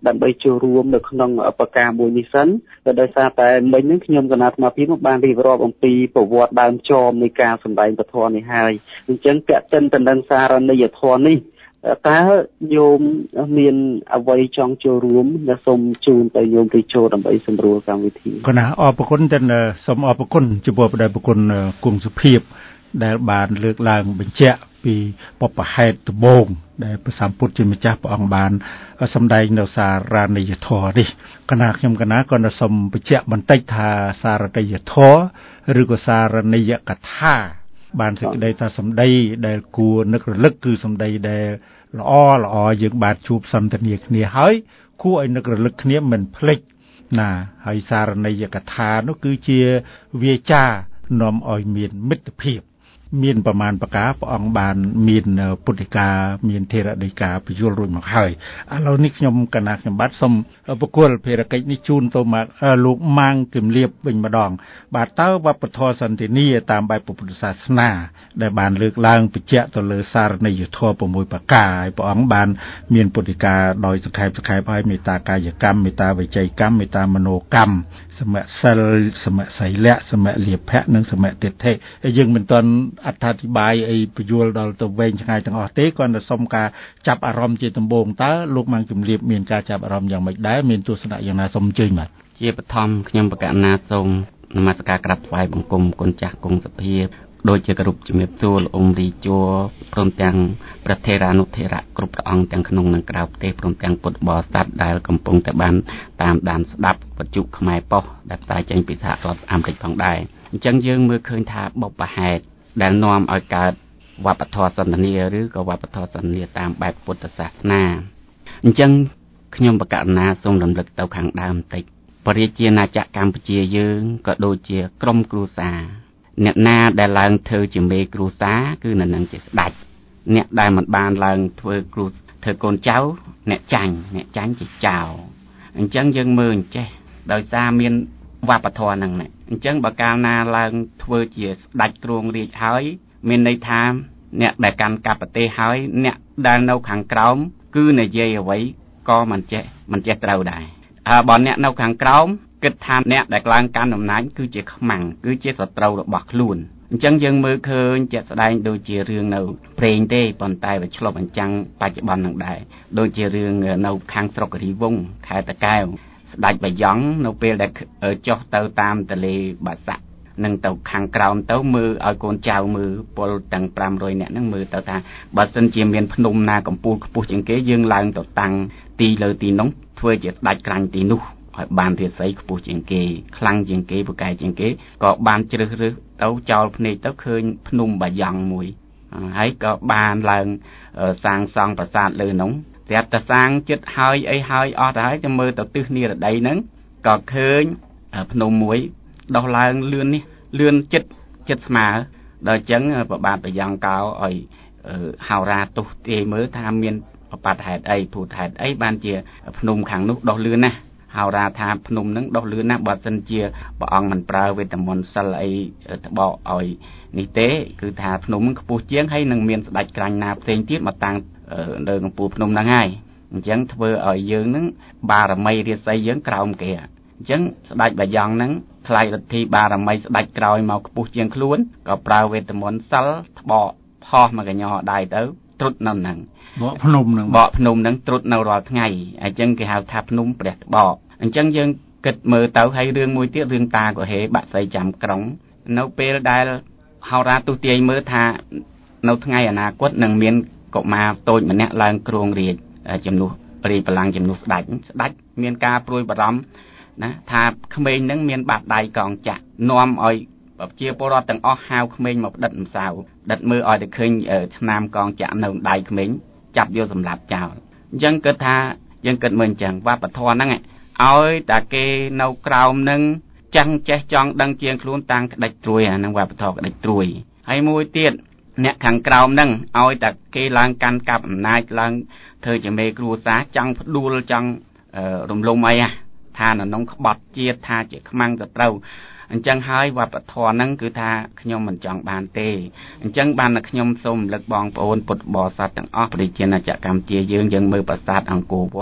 ដើម្បីចូលរួមនៅក្នុងបកការមួយនេះសិនក៏ដោយសារតែមិញហ្នឹងខ្ញុំគណៈអាត្មាភាពបានរៀបរាប់អំពីប្រវត្តិដើមចមនៃការសម្ដែងពធនេះហើយអញ្ចឹងពាក់ទិនទៅនឹងសារនីយធម៌នេះតើញោមមានអ្វីចង់ចូលរួមដែលសូមជូនទៅញោមទៅចូលដើម្បីសម្រួលកម្មវិធីគណៈអរគុណចឹងសូមអរគុណចំពោះប្រគុណគង់សុភាពដែលបានលើកឡើងបញ្ជាក់ពីបបហេតុដំបូងដែលព្រះសម្ពុទ្ធជាម្ចាស់ព្រះអង្គបានសម្ដែងនៅសារនីយធម៌នេះគណៈខ្ញុំគណៈក៏សូមបញ្ជាក់បន្តិចថាសារនីយធម៌ឬក៏សារនីយកថាបានសេចក្តីថាសម្ដីដែលគួរនឹករលឹកគឺសម្ដីដែលល្អយើងបានជួបសន្ទនាគ្នាហើយគួរឲ្យនឹករលឹកគ្នាមិនភ្លេចណាហើយសារនីយកថានោះគឺជាវាចានាំឲ្យមានមិត្តភាពមានប្រមាណប្រការព្រះអង្គបានមានពុទ្ធិកាមានធរដីកាពយល់រួចមកហើយឥឡូវនេះខ្ញុំគណៈខ្ញុំបាទសូមប្រគល់ភារកិច្ចនេះជូនទៅមកលោកម៉ាងគឹមលៀបវិញម្ដងបាទតើវប្បធម៌សន្តិនិកតាមបែបពុទ្ធសាសនាដែលបានលើកឡើងបញ្ជាក់ទៅលើសារនីយធម៌6ប្រការហើយព្រះអង្គបានមានពុទ្ធិកាដោយសង្ខេបហើយមេត្តាកាយកម្មមេត្តាវិច័យកម្មមេត្តាមនោកម្មសមសិលសមសីលៈសមលាភៈនិងសមទិដ្ឋិយើងមិនទាន់អត្ថាធិប្បាយអីពយល់ដល់ទៅវែងឆ្ងាយទាំងអស់ទេគ្រាន់តែសុំការចាប់អារម្មណ៍ជាដំបូងតើលោកម៉ាងជំរាបមានការចាប់អារម្មណ៍យ៉ាងម៉េចដែរមានទស្សនៈយ៉ាងណាសូមអញ្ជើញបាទជាបឋមខ្ញុំបកណាសូមនមស្ការក្រាបថ្វាយបង្គំគុណចាស់គង់សភាពដូចជាគោរពជំរាបសួរលោកអ៊ំរីជួព្រមទាំងព្រះថេរានុថេរៈគ្រប់ព្រះអង្គទាំងក្នុងនិងក្រៅប្រទេសព្រមទាំងពុទ្ធបរិស័ទដែលកំពុងតែបានតាមដានស្ដាប់វិទ្យុខ្មែរប៉ុស្តិ៍ដែលផ្សាយចេញពីសហរដ្ឋអាមេរិកផងដែរអញ្ចឹងយើងមើលឃើញថាបុព្វហេតុដែលនាំឲ្យកើតវប្បធម៌សន្តានាឬក៏វប្បធម៌សន្តានាតាមបែបពុទ្ធសាសនាអញ្ចឹងខ្ញុំបកណាសូមរំលឹកទៅខាងដើមបន្តិចប្រជាជាណាចក្រកម្ពុជាយើងក៏ដូចជាក្រុមគ្រួសារអ្នកណាដែលឡើងធ្វើជាមេគ្រួសារគឺនៅនឹងជាស្ដេចអ្នកដែលមិនបានឡើងធ្វើកូនចៅអ្នកចាញ់ជាចៅអញ្ចឹងយើងមើលអញ្ចេះដោយសារមានវប្បធម៌ហ្នឹងអញ្ចឹងបើកាលណាឡើងធ្វើជាស្ដេចគ្រងរាជហើយមានន័យថាអ្នកដែលកាន់កាប់ប្រទេសហើយអ្នកដែលនៅខាងក្រោមគឺនិយាយអ្វីក៏មិនចេះត្រូវដែរបើអ្នកនៅខាងក្រោមគិតថាអ្នកដែលឡើងកាន់អំណាចគឺជាខ្មាំងគឺជាសត្រូវរបស់ខ្លួនអញ្ចឹងយើងមើលឃើញជាក់ស្ដែងដូចជារឿងនៅព្រេងទេប៉ុន្តែវាឆ្លុះបញ្ចាំងបច្ចុប្បន្ននឹងដែរដូចជារឿងនៅខាងស្រុករីវង្សខេត្តតាកែវស្ដេចបាយ័ននៅពេលដែលចុះទៅតាមទន្លេបាសាក់នឹងទៅខាងក្រោមទៅមើលឲ្យកូនចៅមើលពលទាំង500នាក់ហ្នឹងមើលទៅថាបើសិនជាមានភ្នំណាកំពូលខ្ពស់ជាងគេយើងឡើងទៅតាំងទីលើទីនោះធ្វើជាស្ដេចក្រាញ់ទីនោះឲ្យបានរាសីខ្ពស់ជាងគេខ្លាំងជាងគេពូកែជាងគេក៏បានជ្រើសរើសទៅចោលភ្នែកទៅឃើញភ្នំបាយ័នមួយហើយក៏បានឡើងសាងសង់ប្រាសាទលើនោះស្រាប់តែសាងចិត្តហើយអីហើយអស់ទៅហើយទៅមើលទៅទិសនិរដីហ្នឹងក៏ឃើញភ្នំមួយដោះឡើងលឿននេះលឿនចិត្តស្មើដល់អញ្ចឹងប្របាទបាយ័នកោឲ្យហោរាទុះទាយមើលថាមានបត្តិហេតុអីភូតហេតុអីបានជាភ្នំខាងនោះដោះលឿនណាស់ហោរាថាភ្នំនឹងដោះលឿនណាស់បើសិនជាព្រះអង្គមិនប្រើវេទមន្តសិលអីត្បកឲ្យនេះទេគឺថាភ្នំនឹងខ្ពស់ជាងហើយនឹងមានស្ដេចក្រាញ់ណាផ្សេងទៀតមកតាំងនៅកំពូលភ្នំហ្នឹងហើយអញ្ចឹងធ្វើឲ្យយើងនឹងបារមីរាសីយើងក្រោមគេអញ្ចឹងស្ដេចបាយ័នហ្នឹងថ្លៃលទ្ធិបារមីស្ដេចក្រោយមកខ្ពស់ជាងខ្លួនក៏ប្រើវេទមន្តសិលត្បកផោះមកកញ្ញោដៃទៅត្រុតនៅហ្នឹងបកភ្នំហ្នឹងត្រុតនៅរាល់ថ្ងៃអញ្ចឹងគេហៅថាភ្នំព្រះត្បកអញ្ចឹងយើងគិតមើលទៅហើយរឿងមួយទៀតរឿងតាកុហេបាក់សីចាំក្រុងនៅពេលដែលហោរាទុទាយមើលថានៅថ្ងៃអនាគតនឹងមានកុមារតូចម្នាក់ឡើងគ្រងរាជជំនួសរាជបល្ល័ង្កជំនួសស្ដេចមានការព្រួយបារម្ភណាថាក្មេងនឹងមានបាត់ដៃកងចាក់នាំឲ្យប្រជាពលរដ្ឋទាំងអស់ហៅក្មេងមកផ្ដិតម្សៅដិតមើលឲ្យតែឃើញឆ្នាំកងចាក់នៅដៃក្មេងចាប់យកសម្លាប់ចោលអញ្ចឹងគិតថាយើងគិតមើលអញ្ចឹងវប្បធម៌ហ្នឹងឲ្យតែគេនៅក្រោមនឹងចឹងចេះចង់ដឹងជាងខ្លួនតាំងក្តិចត្រួយអានឹងវប្បធម៌ក្តិចត្រួយហើយមួយទៀតអ្នកខាងក្រោមហ្នឹងឲ្យតែគេឡើងកាន់កាប់អំណាចឡើងធ្វើជាមេគ្រួសារចង់ផ្ដួលចង់រំលំអីថានៅក្នុងក្បត់ជាតិថាជាខ្មាំងទៅត្រូវអញ្ចឹងហើយវប្បធម៌ហ្នឹងគឺថាខ្ញុំមិនចង់បានទេអញ្ចឹងបានតែខ្ញុំសូមរំលឹកបងប្អូនពុទ្ធបរិស័ទទាំងអស់ប្រជាណាចក្រកម្ពុជាយើងមើលប្រាសាទអង្គរវត្ត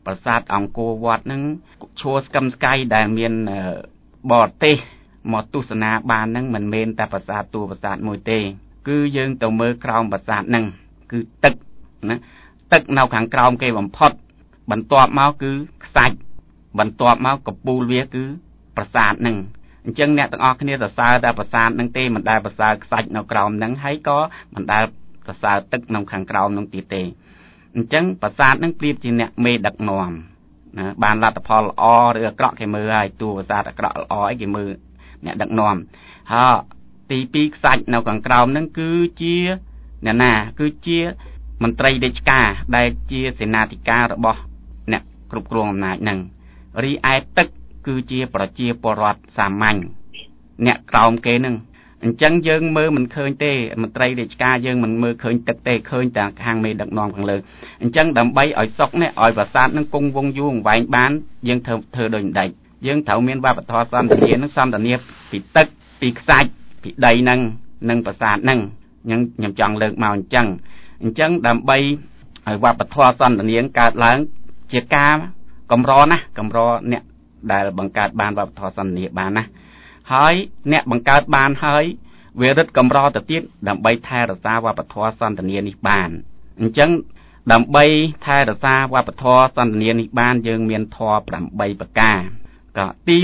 ប្រាសាទអង្គរវត្តហ្នឹងឈួរស្កឹមស្កៃដែលមានបរទេសមកទស្សនាបានហ្នឹងមិនមែនតែប្រាសាទតួប្រាសាទមួយទេគឺយើងទៅមើលក្រោមប្រាសាទហ្នឹងគឺទឹកណាទឹកនៅខាងក្រោមគេបំផុតបន្ទាប់មកគឺខ្សាច់បន្ទាប់មកកពូលវាគឺប្រាសាទហ្នឹងអញ្ចឹងអ្នកទាំងអស់គ្នាសរសើរតែប្រាសាទហ្នឹងទេមិនដែលសរសើរខ្សាច់នៅក្រោមហ្នឹងហើយក៏មិនដែលសរសើរទឹកនៅខាងក្រោមហ្នឹងទៀតទេអញ្ចឹងប្រាសាទហ្នឹងប្រៀបជាអ្នកមេដឹកនាំណាបានលទ្ធផលល្អឬអាក្រក់គេមើលហើយតួប្រាសាទអាក្រក់ល្អអីគេមើលអ្នកដឹកនាំហើយទី2ខ្សាច់នៅខាងក្រោមហ្នឹងគឺជាអ្នកណាគឺជាមន្ត្រីរាជការដែលជាសេនាធិការរបស់អ្នកគ្រប់គ្រងអំណាចហ្នឹងរីឯទឹកគឺជាប្រជាពលរដ្ឋសាមញ្ញអ្នកក្រោមគេហ្នឹងអញ្ចឹងយើងមើលមិនឃើញទេមន្ត្រីរាជការយើងមិនមើលឃើញទឹកទេឃើញតែខាងមេដឹកនាំខាងលើអញ្ចឹងដើម្បីឲ្យសុកនេះឲ្យប្រាសាទនឹងគង់វង្សយូរអង្វែងបានយើងធ្វើដូចម្ដេចយើងត្រូវមានវប្បធម៌សន្តិនិកនឹងសន្តិនិកពីទឹកពីខ្សាច់ពីដីនឹងនិងប្រាសាទនឹងខ្ញុំចង់លើកមកអញ្ចឹងដើម្បីឲ្យវប្បធម៌សន្តិនិកកើតឡើងជាការកម្រណាស់កម្រអ្នកដែលបង្កើតបានវប្បធម៌សន្តិនិកបានណាហើយអ្នកបង្កើតបានហើយវារឹតកម្រទៅទៀតដើម្បីថែរក្សាវប្បធម៌សន្តិនិកនេះបានអញ្ចឹងដើម្បីថែរក្សាវប្បធម៌សន្តិនិកនេះបានយើងមានធម៌8ប្រការក៏ទី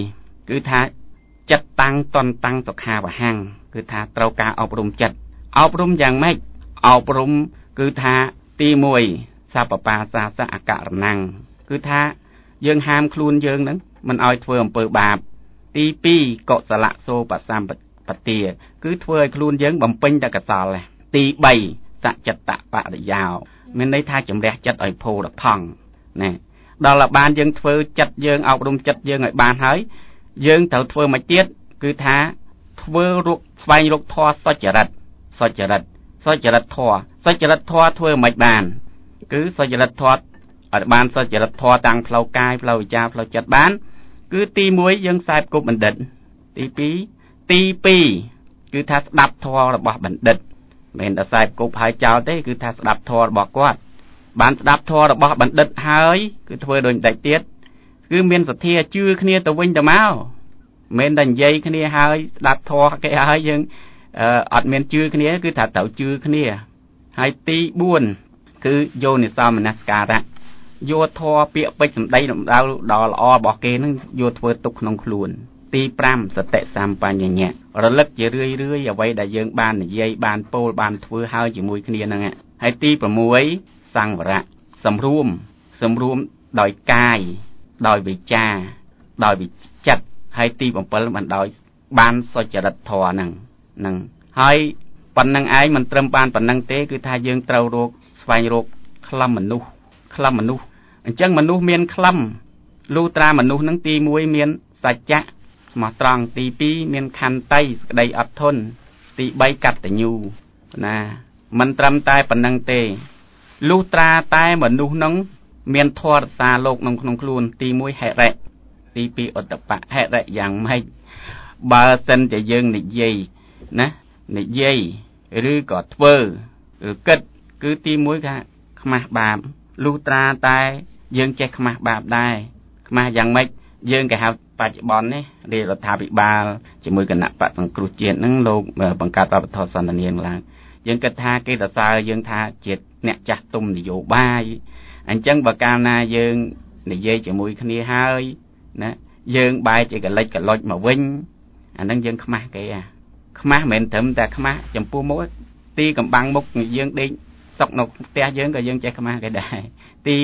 1គឺថាចិត្តតាំងតន់តាំងសុខាវហាំងគឺថាត្រូវការអប់រំចិត្តអប់រំយ៉ាងម៉េចអប់រំគឺថាទី1សពបាសាសអករណੰគឺថាយើងហាមខ្លួនយើងនឹងមិនឲ្យធ្វើអំពើបាបទី2កុសលសូបសម្បទាគឺធ្វើឲ្យខ្លួនយើងបំពេញតែកុសលទី3សច្ចតបរិយោមានន័យថាជំរះចិត្តឲ្យផូរផង់ណាដល់បានយើងធ្វើចិត្តយើងអប់រំចិត្តយើងឲ្យបានហើយយើងត្រូវធ្វើមកទៀតគឺថាធ្វើស្វែងរកធម៌សុចរិតធម៌ធ្វើមិនបានគឺសុចរិតធម៌ឲ្យបានសុចរិតធម៌តាំងផ្លូវកាយផ្លូវវិជ្ជាផ្លូវចិត្តបានគឺទី1យើងខ្សែគប់បណ្ឌិតទី2គឺថាស្ដាប់ធម៌របស់បណ្ឌិតមិនតែខ្សែគប់ហើយចោលទេគឺថាស្ដាប់ធម៌របស់គាត់បានស្ដាប់ធម៌របស់បណ្ឌិតហើយគឺធ្វើដូចម្ដេចទៀតគឺមានសទ្ធាជឿគ្នាទៅវិញទៅមកមិនតែនិយាយគ្នាហើយស្ដាប់ធម៌គេហើយយើងអត់មានជឿគ្នាគឺថាត្រូវជឿគ្នាហើយទី4គឺយោនិសោមនសិការៈយកធម៌ពាក្យពេចន៍សម្ដីដំដៅដល់ល្អរបស់គេនឹងយកធ្វើទុកក្នុងខ្លួនទី5សតិសម្បញ្ញៈរលឹកជារឿយអ្វីដែលយើងបាននិយាយបានពោលបានធ្វើហើយជាមួយគ្នាហ្នឹងហើយទី6សង្វរៈសម្រួមដោយកាយដោយវិជ្ជាដោយវិចិត្តហើយទី7បានដោយបានសុចរិតធម៌ហ្នឹងហើយប៉ុណ្្នឹងឯងមិនត្រឹមបានប៉ុណ្្នឹងទេគឺថាយើងត្រូវស្វែងរកក្លឹមមនុស្សអញ្ចឹងមនុស្សមានក្លឹមលុះត្រាមនុស្សនឹងទី1មានសច្ចៈស្មោះត្រង់ទី2មានខន្តីសេចក្តីអត់ធន់ទី3កតញ្ញូណាមិនត្រឹមតែប៉ុណ្្នឹងទេលុះត្រាតែមនុស្សនឹងមានធម៌រក្សាលោកក្នុងខ្លួនទី1ហិរិទី2ឧត្តបៈហិរិយ៉ាងម៉េចបើសិនជាយើងនិយាយឬក៏ធ្វើឬគិតគឺទី1ថាខ្មាស់បាបលុះត្រាតែយើងចេះខ្មាស់បាបដែរខ្មាស់យ៉ាងម៉េចយើងគេហៅបច្ចុប្បន្ននេះរាជរដ្ឋាភិបាលជាមួយគណៈបក្សសង្គ្រោះជាតិហ្នឹងលោកបង្កើតវប្បធម៌សន្តិនិកឡើងយើងគិតថាគេសរសើរយើងថាជាអ្នកចាស់ទុំនយោបាយអញ្ចឹងបើកាលណាយើងនិយាយជាមួយគ្នាហើយណាយើងបែរជាកលិចកលុចមកវិញអាហ្នឹងយើងខ្មាស់គេខ្មាស់មិនត្រឹមតែខ្មាស់ចំពោះមុខទីកំបាំងមុខយើងដេកសុកនៅផ្ទះយើងក៏យើងចេះខ្មាស់គេដែរទី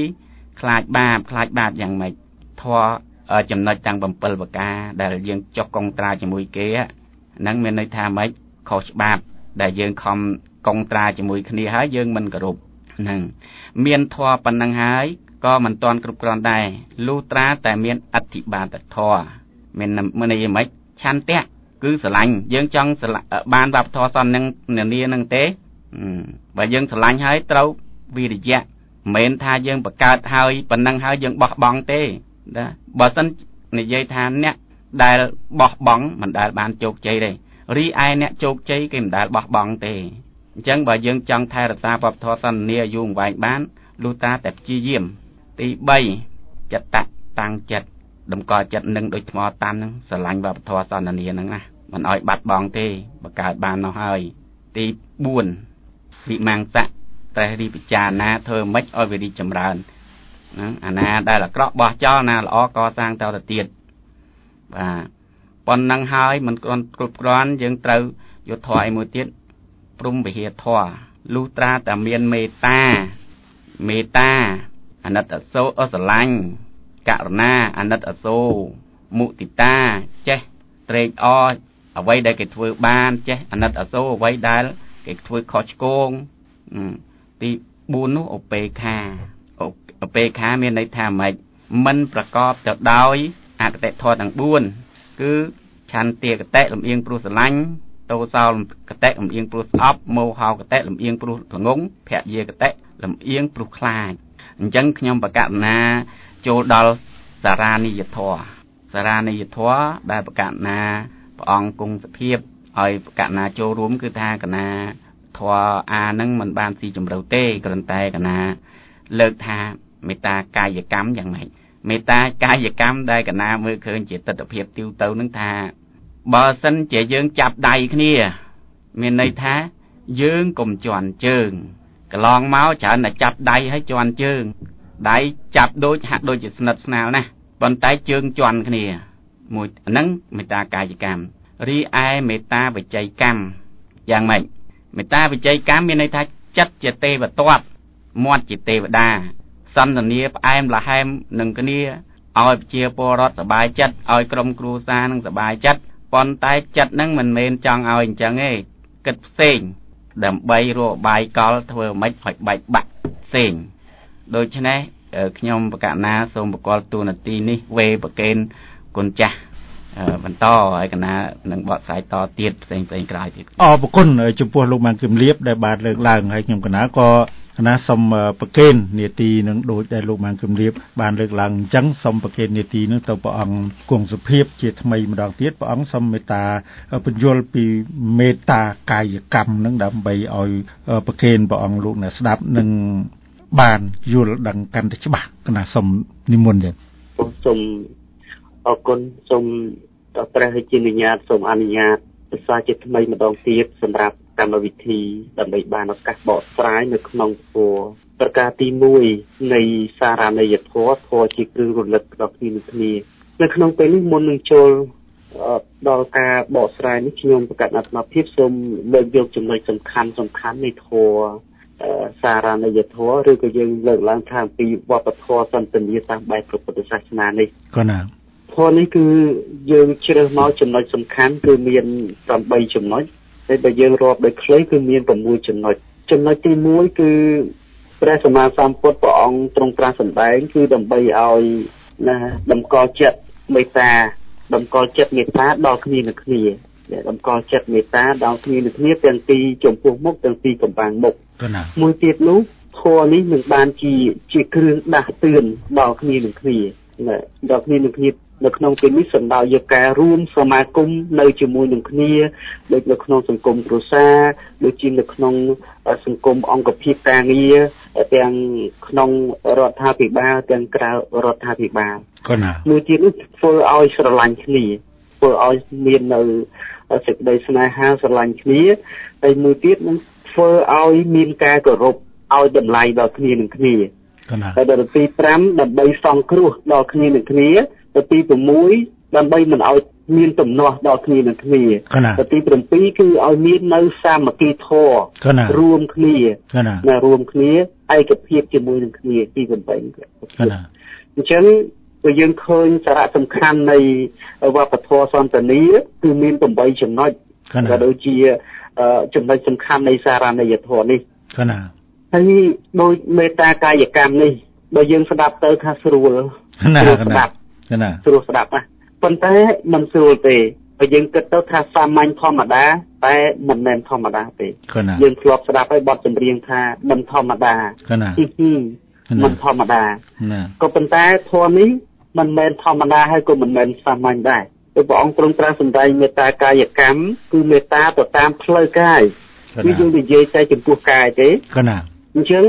2ខ្លាចបាបយ៉ាងម៉េចធម៌ចំណុចទាំង7ប្រការដែលយើងចុះកុងត្រាជាមួយគេហ្នឹងមានន័យថាម៉េចខុសច្បាប់ដែលយើងខំកុងត្រាជាមួយគ្នាហើយយើងមិនគោរពហ្នឹងមានធម៌ប៉ុណ្ណឹងហើយក៏មិនទាន់គ្រប់គ្រាន់ដែរលុះត្រាតែមានអធិបាតធម៌មានន័យម៉េចឆន្ទៈគឺស្រឡាញ់យើងចង់បានវប្បធម៌សន្តិនិកហ្នឹងទេបើយើងស្រឡាញ់ហើយត្រូវវិរិយៈមិនមែនថាយើងបង្កើតហើយប៉ុណ្ណឹងហើយយើងបោះបង់ទេណាបើសិននិយាយថាអ្នកដែលបោះបង់មិនដែលបានជោគជ័យទេរីឯអ្នកជោគជ័យគេមិនដែលបោះបង់ទេអញ្ចឹងបើយើងចង់ថែរក្សាវប្បធម៌សន្តិនិកយូរអង្វែងបានលុះត្រាតែព្យាយាមទី3ចិត្តតាំងចិត្តតម្កល់ចិត្តនឹងដូចថ្មតាន់ហ្នឹងស្រឡាញ់វប្បធម៌សន្តានាហ្នឹងណាមិនឲ្យបាត់បង់ទេបង្កើតបាននោះហើយទី4វិមង្សៈត្រេះរិះពិចារណាធ្វើម៉េចឲ្យវារីកចម្រើនណាអាណាដែលអាក្រក់បោះចោលណាល្អកសាងតទៅទៀតបាទប៉ុណ្ណឹងហើយមិនគ្រប់គ្រាន់យើងត្រូវយកធម៌ឯមួយទៀតព្រំវិហារធម៌លុះត្រាតែមានមេត្តាអាណិតអាសូរស្រឡាញ់ករុណាអាណិតអាសូរមុទិតាចេះត្រេកអរអ្វីដែលគេធ្វើបានចេះអាណិតអាសូរអ្វីដែលគេធ្វើខុសឆ្គងទី4នោះឧបេក្ខាមានន័យថាម៉េចមិនប្រកបទៅដោយអកតេធម៌ទាំង4គឺឆន្ទាកតេលំអៀងព្រោះស្រឡាញ់តោសោកតេលំអៀងព្រោះស្អប់មោហោកតេលំអៀងព្រោះល្ងងភយាកតេលំអៀងព្រោះខ្លាចអញ្ចឹងខ្ញុំបកណ្ណាចូលដល់សារនិយធម៌ដែលបកណ្ណាព្រះអង្គគង់សភាពឲ្យបកណ្ណាចូលរួមគឺថាកណាធម៌អានឹងមិនបានស៊ីជម្រៅទេគ្រាន់តែកណាលើកថាមេត្តាកាយកម្មយ៉ាងម៉េចមេត្តាកាយកម្មដែលកណាមើលឃើញជាទស្សនវិជ្ជាទូទៅនឹងថាបើសិនជាយើងចាប់ដៃគ្នាមានន័យថាយើងកុំជន់ជើងកន្លងមកច្រើនតែចាប់ដៃហើយជន់ជើងដៃចាប់ដូចហាក់ដូចជាស្និទ្ធស្នាលណាស់ប៉ុន្តែជើងជន់គ្នាមួយហ្នឹងមេត្តាកាយកម្មរីឯមេត្តាវិច័យកម្មយ៉ាងម៉េចមេត្តាវិច័យកម្មមានន័យថាចិត្តជាទេវទត្តមាត់ជាទេវតាសន្តានាផ្អែមល្ហែមនឹងគ្នាឲ្យប្រជាពលរដ្ឋសប្បាយចិត្តឲ្យក្រុមគ្រួសារនឹងសប្បាយចិត្តប៉ុន្តែចិត្តហ្នឹងមិនមែនចង់ឲ្យអញ្ចឹងទេគិតផ្សេងដើម្បីរកបាយកលធ្វើម៉េចឲ្យបែកបាក់ផ្សេងដូច្នេះខ្ញុំបកណ្ណាសូមបកលតួនាទីនេះវេប្រកេនគុណចាស់បន្តហើយកណានឹងបកស្រាយតទៀតផ្សេងក្រោយទៀតអរគុណចំពោះលោកម៉ាន់គឹមលៀបដែលបានលើកឡើងហើយខ្ញុំកណាក៏កណាសូមប្រកេននាទីនឹងដូចដែលលោកម៉ាន់គឹមលៀបបានលើកឡើងអញ្ចឹងសូមប្រកេននាទីនឹងទៅព្រះអង្គគង់សុភាពជាថ្មីម្ដងទៀតព្រះអង្គសូមមេត្តាបញ្យល់ពីមេត្តាកាយកម្មនឹងដើម្បីឲ្យប្រកេនព្រះអង្គលោកអ្នកស្ដាប់នឹងបានយល់ដឹងកាន់តែច្បាស់កណាសូមនិមន្តសូមអរគុណសូមព្រះរាជានុញ្ញាតសូមអនុញ្ញាតភាសាជាថ្មីម្ដងទៀតសម្រាប់កម្មវិធីដើម្បីបានឱកាសបកស្រាយនៅក្នុងប្រការទី1នៃសារណីយធម៌ជាគ្រឿងរលឹកដល់គ្នានៅក្នុងពេលនេះមុននឹងចូលដល់ការបកស្រាយនេះខ្ញុំប្រកាសអាត្មាភាពសូមលើកយកចំណុចសំខាន់នៃធម៌សារណីយធម៌ឬក៏យើងលើកឡើងថាពីវប្បធម៌សន្តានាតាមបែបព្រះពុទ្ធសាសនានេះក៏ណាធម៌នេះគឺយើងជ្រើសមកចំណុចសំខាន់គឺមាន8ចំណុចហើយបើយើងរាប់ដោយខ្លីគឺមាន6ចំណុចទី1គឺព្រះសម្មាសម្ពុទ្ធព្រះអង្គទ្រង់ត្រាស់សម្ដែងគឺដើម្បីឲ្យណាតម្កល់ចិត្តមេត្តាដល់គ្នានឹងគ្នាតម្កល់ចិត្តមេត្តាដល់គ្នានឹងគ្នាទាំងពីចំពោះមុខទាំងពីកំបាំងមុខមួយទៀតនោះធម៌នេះនឹងបានជាគ្រឿងដាស់តឿនដល់គ្នានឹងគ្នាដល់គ្នានឹងគ្នានៅក្នុងពេលនេះសំដៅយកការរួមសមាគមនៅជាមួយនឹងគ្នាដូចនៅក្នុងសង្គមគ្រួសារដូចជានៅក្នុងសង្គមអង្គភាពការងារទាំងក្នុងរដ្ឋាភិបាលទាំងក្រៅរដ្ឋាភិបាលក៏ណាមួយទៀតនេះធ្វើឲ្យស្រឡាញ់គ្នាធ្វើឲ្យមាននៅសេចក្តីស្នេហាស្រឡាញ់គ្នាហើយមួយទៀតនឹងធ្វើឲ្យមានការគោរពឲ្យតម្លៃដល់គ្នានឹងគ្នាក៏ណាហើយដល់ទី5ដើម្បីសង្គ្រោះដល់គ្នានឹងគ្នាទី6ដើម្បីមិនឲ្យមានទំនាស់ដល់គ្នានឹងគ្នាទី7គឺឲ្យមាននៅសាមគ្គីធម៌រួមគ្នារួមគ្នាឯកភាពជាមួយនឹងគ្នាទី8អញ្ចឹងបើយើងឃើញសារៈសំខាន់នៃវប្បធម៌សន្តានាគឺមាន8ចំណុចក៏ដូចជាចំណុចសំខាន់នៃសារណីយធម៌នេះហើយដោយមេត្តាកាយកម្មនេះបើយើងស្ដាប់ទៅថាស្រួលស្ដាប់ណាប៉ុន្តែមិនស្រួលទេបើយើងគិតទៅថាសាមញ្ញធម្មតាតែមិនមែនធម្មតាទេយើងធ្លាប់ស្ដាប់ហើយបទចម្រៀងថាមិនធម្មតាមិនធម្មតាក៏ប៉ុន្តែធម៌នេះមិនមែនធម្មតាហើយក៏មិនមែនសាមញ្ញដែរព្រោះព្រះអង្គទ្រង់ត្រាស់សម្ដែងមេត្តាកាយកម្មគឺមេត្តាទៅតាមផ្លូវកាយគឺយើងនិយាយតែចំពោះកាយទេក៏ណាអញ្ចឹង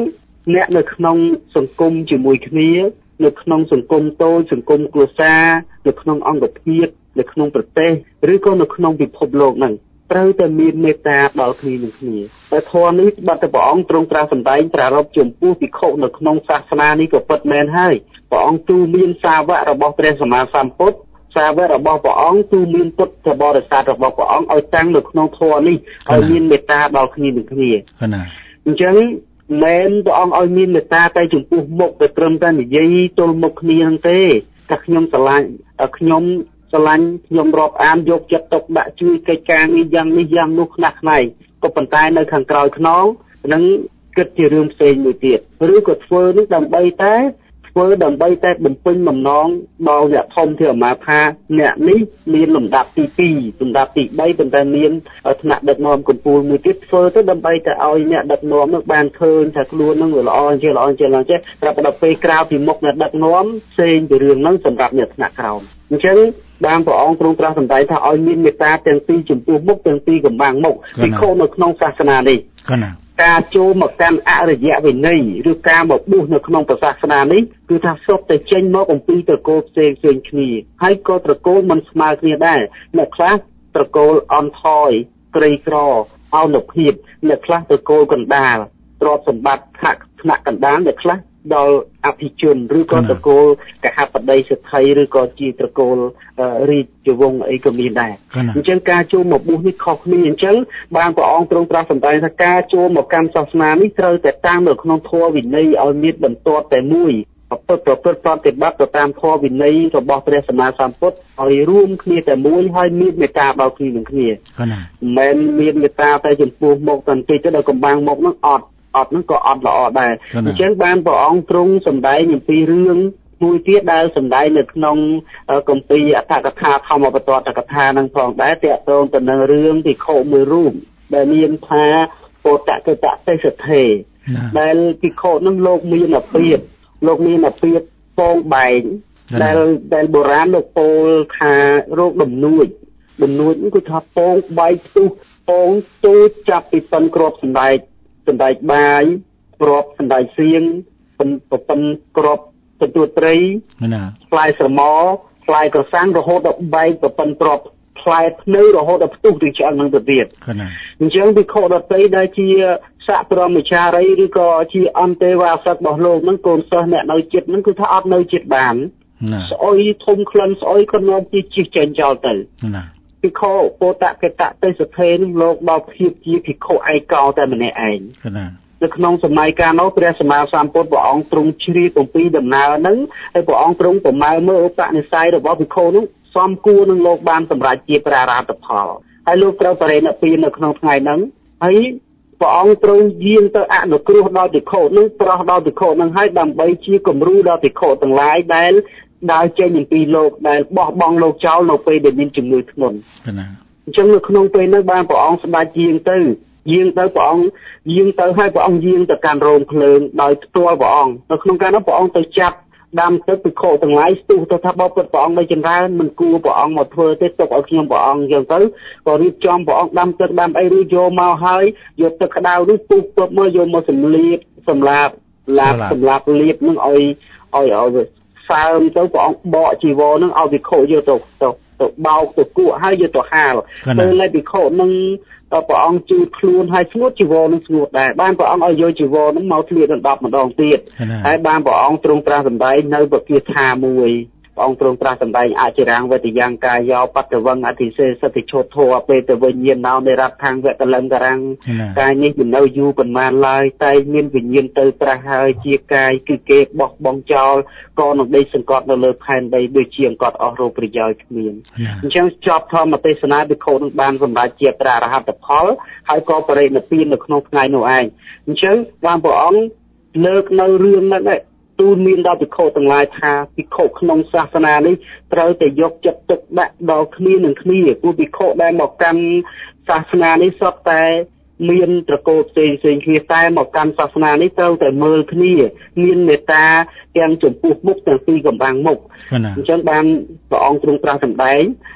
អ្នកនៅក្នុងសង្គមជាមួយគ្នានៅក្នុងសង្គមតូចសង្គមគ្រួសារនៅក្នុងអង្គភាពនៅក្នុងប្រទេសឬក៏នៅក្នុងពិភពលោកហ្នឹងត្រូវតែមានមេត្តាដល់គ្នានឹងគ្នាតែធម៌នេះបាត់តែព្រះអង្គទ្រង់ត្រាស់សម្ដែងប្រារព្ធចំពោះភិក្ខុនៅក្នុងសាសនានេះក៏ពិតមែនហើយព្រះអង្គទូមានសាវករបស់ព្រះសម្មាសម្ពុទ្ធសាវករបស់ព្រះអង្គទូមានពុទ្ធបរិស័ទរបស់ព្រះអង្គឲ្យតាំងនៅក្នុងធម៌នេះឲ្យមានមេត្តាដល់គ្នានឹងគ្នាអញ្ចឹងមិនព្រះអង្គឲ្យមានមេត្តាតែចំពោះមុខតែត្រឹមតែនិយាយទល់មុខគ្នាហ្នឹងទេតែខ្ញុំស្រឡាញ់ខ្ញុំរាប់អានយកចិត្តទុកដាក់ជួយកិច្ចការនេះយ៉ាងនេះយ៉ាងនោះខ្លះខ្លៃក៏ប៉ុន្តែនៅខាងក្រោយខ្នងនឹងគិតជារឿងផ្សេងមួយទៀតឬក៏ធ្វើនេះដើម្បីតែបំពេញបំណងដល់អ្នកធំធាអាមាថាអ្នកនេះមានលំដាប់ទី2លំដាប់ទី3ប៉ុន្តែមានថ្នាក់ដឹកនាំកម្ពុជាមួយទៀតធ្វើទៅដើម្បីតែឲ្យអ្នកដឹកនាំនោះបានឃើញថាខ្លួននឹងល្អចេះតែដល់ពេលក្រៅពីមុខអ្នកដឹកនាំផ្សេងពីរឿងហ្នឹងសម្រាប់អ្នកថ្នាក់ក្រោមអញ្ចឹងបានព្រះអង្គទ្រង់ត្រាស់សម្ដែងថាឲ្យមានមេត្តាទាំងពីរចំពោះមុខទាំងពីរកំបាំងមុខភិក្ខុនៅក្នុងសាសនានេះការចូលមកកាន់អរិយវិន័យឬការមកបួសនៅក្នុងសាសនានេះគឺថាសុទ្ធតែចេញមកអំពីត្រកូលផ្សេងគ្នាហើយក៏ត្រកូលមិនស្មើគ្នាដែរអ្នកខ្លះត្រកូលអន់ថយក្រីក្រអោនភាពអ្នកខ្លះត្រកូលកណ្ដាលទ្រព្យសម្បត្តិថ្នាក់កណ្ដាលអ្នកខ្លះដល់អភិជនឬក៏ត្រកូលកហបតីសិទ្ធិឬក៏ជាត្រកូលរាជវង្សអីក៏មានដែរអញ្ចឹងការចូលមកបួសនេះខុសគ្នាអញ្ចឹងបានព្រះអង្គទ្រង់ត្រាស់សម្ដែងថាការចូលមកកាន់សាសនានេះត្រូវតែតាំងនៅក្នុងធម៌វិន័យឲ្យមានបន្ទាត់តែមួយប្រព្រឹត្តប្រតិបត្តិទៅតាមធម៌វិន័យរបស់ព្រះសម្មាសម្ពុទ្ធឲ្យរួមគ្នាតែមួយហើយមានមេត្តាដល់គ្នានឹងគ្នាមិនមែនមានមេត្តាតែចំពោះមុខតែបន្តិចទៅដល់កំបាំងមុខហ្នឹងអត់ហ្នឹងក៏អត់ល្អដែរអញ្ចឹងបានព្រះអង្គទ្រង់សម្ដែងអំពីរឿងមួយទៀតដែលសម្ដែងនៅក្នុងគម្ពីរអត្ថកថាធម្មបទតកថានឹងផងដែរទាក់ទងទៅនឹងរឿងភិក្ខុមួយរូបដែលមានថាពោតកតទេសទ្ធេដែលភិក្ខុនឹងលោកមានអាពាហ៍ពងបែងដែលបុរាណលោកពោលថារោគដំនួចនេះគឺថាពងបែកផ្ទុះពងទូចចាប់ពីប៉ុនក្របសណ្ដែកបាយក្របសណ្ដែកសៀងប៉ុនក្របកន្ទួតត្រីផ្លែស្រមោផ្លែក្រសាំងរហូតដល់បែកប៉ុនក្របផ្លែភ្នៅរហូតដល់ផ្ទុះឬឆ្អឹងនឹងទៅទៀតអញ្ចឹងវិខដតីដែលជាស័កព្រមចារីឬក៏ជាអន្តេវាសិករបស់លោកហ្នឹងកូនសិស្សអ្នកនៅចិត្តហ្នឹងគឺថាអត់នៅចិត្តបានស្អុយធំក្លិនស្អុយក៏នាំជាជិះចេញចោលទៅភិក្ខុពោតកតទេសទ្ធេនឹងលោកដល់ភាពជាភិក្ខុឯកោតែម្នាក់ឯងនៅក្នុងសម័យកាលនោះព្រះសម្មាសម្ពុទ្ធព្រះអង្គទ្រង់ជ្រាបអំពីដំណើរហ្នឹងហើយព្រះអង្គទ្រង់ប្រមាលមើលឧបនិស្ស័យរបស់ភិក្ខុនោះសមគួរនឹងលោកបានសម្រេចជាប្រារព្ធផលហើយលោកត្រូវបរិនិព្វាននៅក្នុងថ្ងៃហ្នឹងហើយព្រះអង្គទ្រង់យាងទៅអនុគ្រោះដល់ភិក្ខុនឹងប្រោះដល់ភិក្ខុនឹងហើយដើម្បីជាគំរូដល់ភិក្ខុទាំងឡាយដែលដើរចេញអំពីលោកដែលបោះបង់លោកចោលនៅពេលដែលមានជំងឺធ្ងន់អញ្ចឹងនៅក្នុងពេលនោះបានព្រះអង្គស្ដេចយាងទៅព្រះអង្គយាងទៅហើយព្រះអង្គយាងទៅកាន់រោងភ្លើងដោយផ្ទាល់ព្រះអង្គនៅក្នុងការនោះព្រះអង្គទៅចាប់ដាំទឹកភិក្ខុទាំងឡាយស្ទុះទៅថាបបិទ្ធព្រះអង្គនៃចម្រើនមិនគួរព្រះអង្គមកធ្វើទេទុកឲ្យខ្ញុំព្រះអង្គអញ្ចឹងទៅក៏រៀបចំព្រះអង្គដាំទឹកដាំអីរួចយកមកហើយយកទឹកក្តៅនេះពុះពុបមកយកមកសម្លាប់លាបលាបនឹងឲ្យសើមទៅព្រះអង្គបកជីវរនឹងឲ្យភិក្ខុយកទៅបោកទៅគក់ហើយយកទៅហាលពេលដែលភិក្ខុនឹងព្រះអង្គជូតខ្លួនហើយស្ងួតជីវរនឹងស្ងួតដែរបានព្រះអង្គឲ្យយកជីវរនឹងមកធ្លាក់ដល់10ម្ដងទៀតហើយបានព្រះអង្គទ្រង់ត្រាស់សម្ដែងនៅពគាថាមួយព្រះអង្គទ្រង់ត្រាស់សម្ដែងអចិរាំងវេទយ៉ាងកាយោបត្តវង្សអធិសេសតិឈោធោអបេតវិញ្ញាណោនៃរដ្ឋខាងវកលំការាំងកាយនេះមិននៅយូរប៉ុន្មានឡើយតែមានវិញ្ញាណទៅប្រះហើយជាកាយគឺគេបោះបង់ចោលក៏នឹងដេកសង្កត់នៅលើផែនដីដូចជាអង្កត់អស់រោគប្រយោជន៍គ្មានអញ្ចឹងចប់ធម្មទេសនាភិក្ខុនឹងបានសម្រេចជាព្រះអរហន្តផលហើយក៏បរិនិព្វាននៅក្នុងថ្ងៃនោះឯងអញ្ចឹងបានព្រះអង្គលើកនៅរឿងហ្នឹងឯងទូលមានដល់ភិក្ខុទាំងឡាយថាភិក្ខុក្នុងសាសនានេះត្រូវតែយកចិត្តទុកដាក់ដល់គ្នានឹងគ្នាព្រោះភិក្ខុដែលមកកាន់សាសនានេះសុទ្ធតែមានត្រកូលផ្សេងគ្នាតែមកកាន់សាសនានេះត្រូវតែមើលគ្នាមានមេត្តាទាំងចំពោះមុខទាំងពីរកំបាំងមុខអញ្ចឹងបានព្រះអង្គទ្រង់ត្រាស់សម្ដែង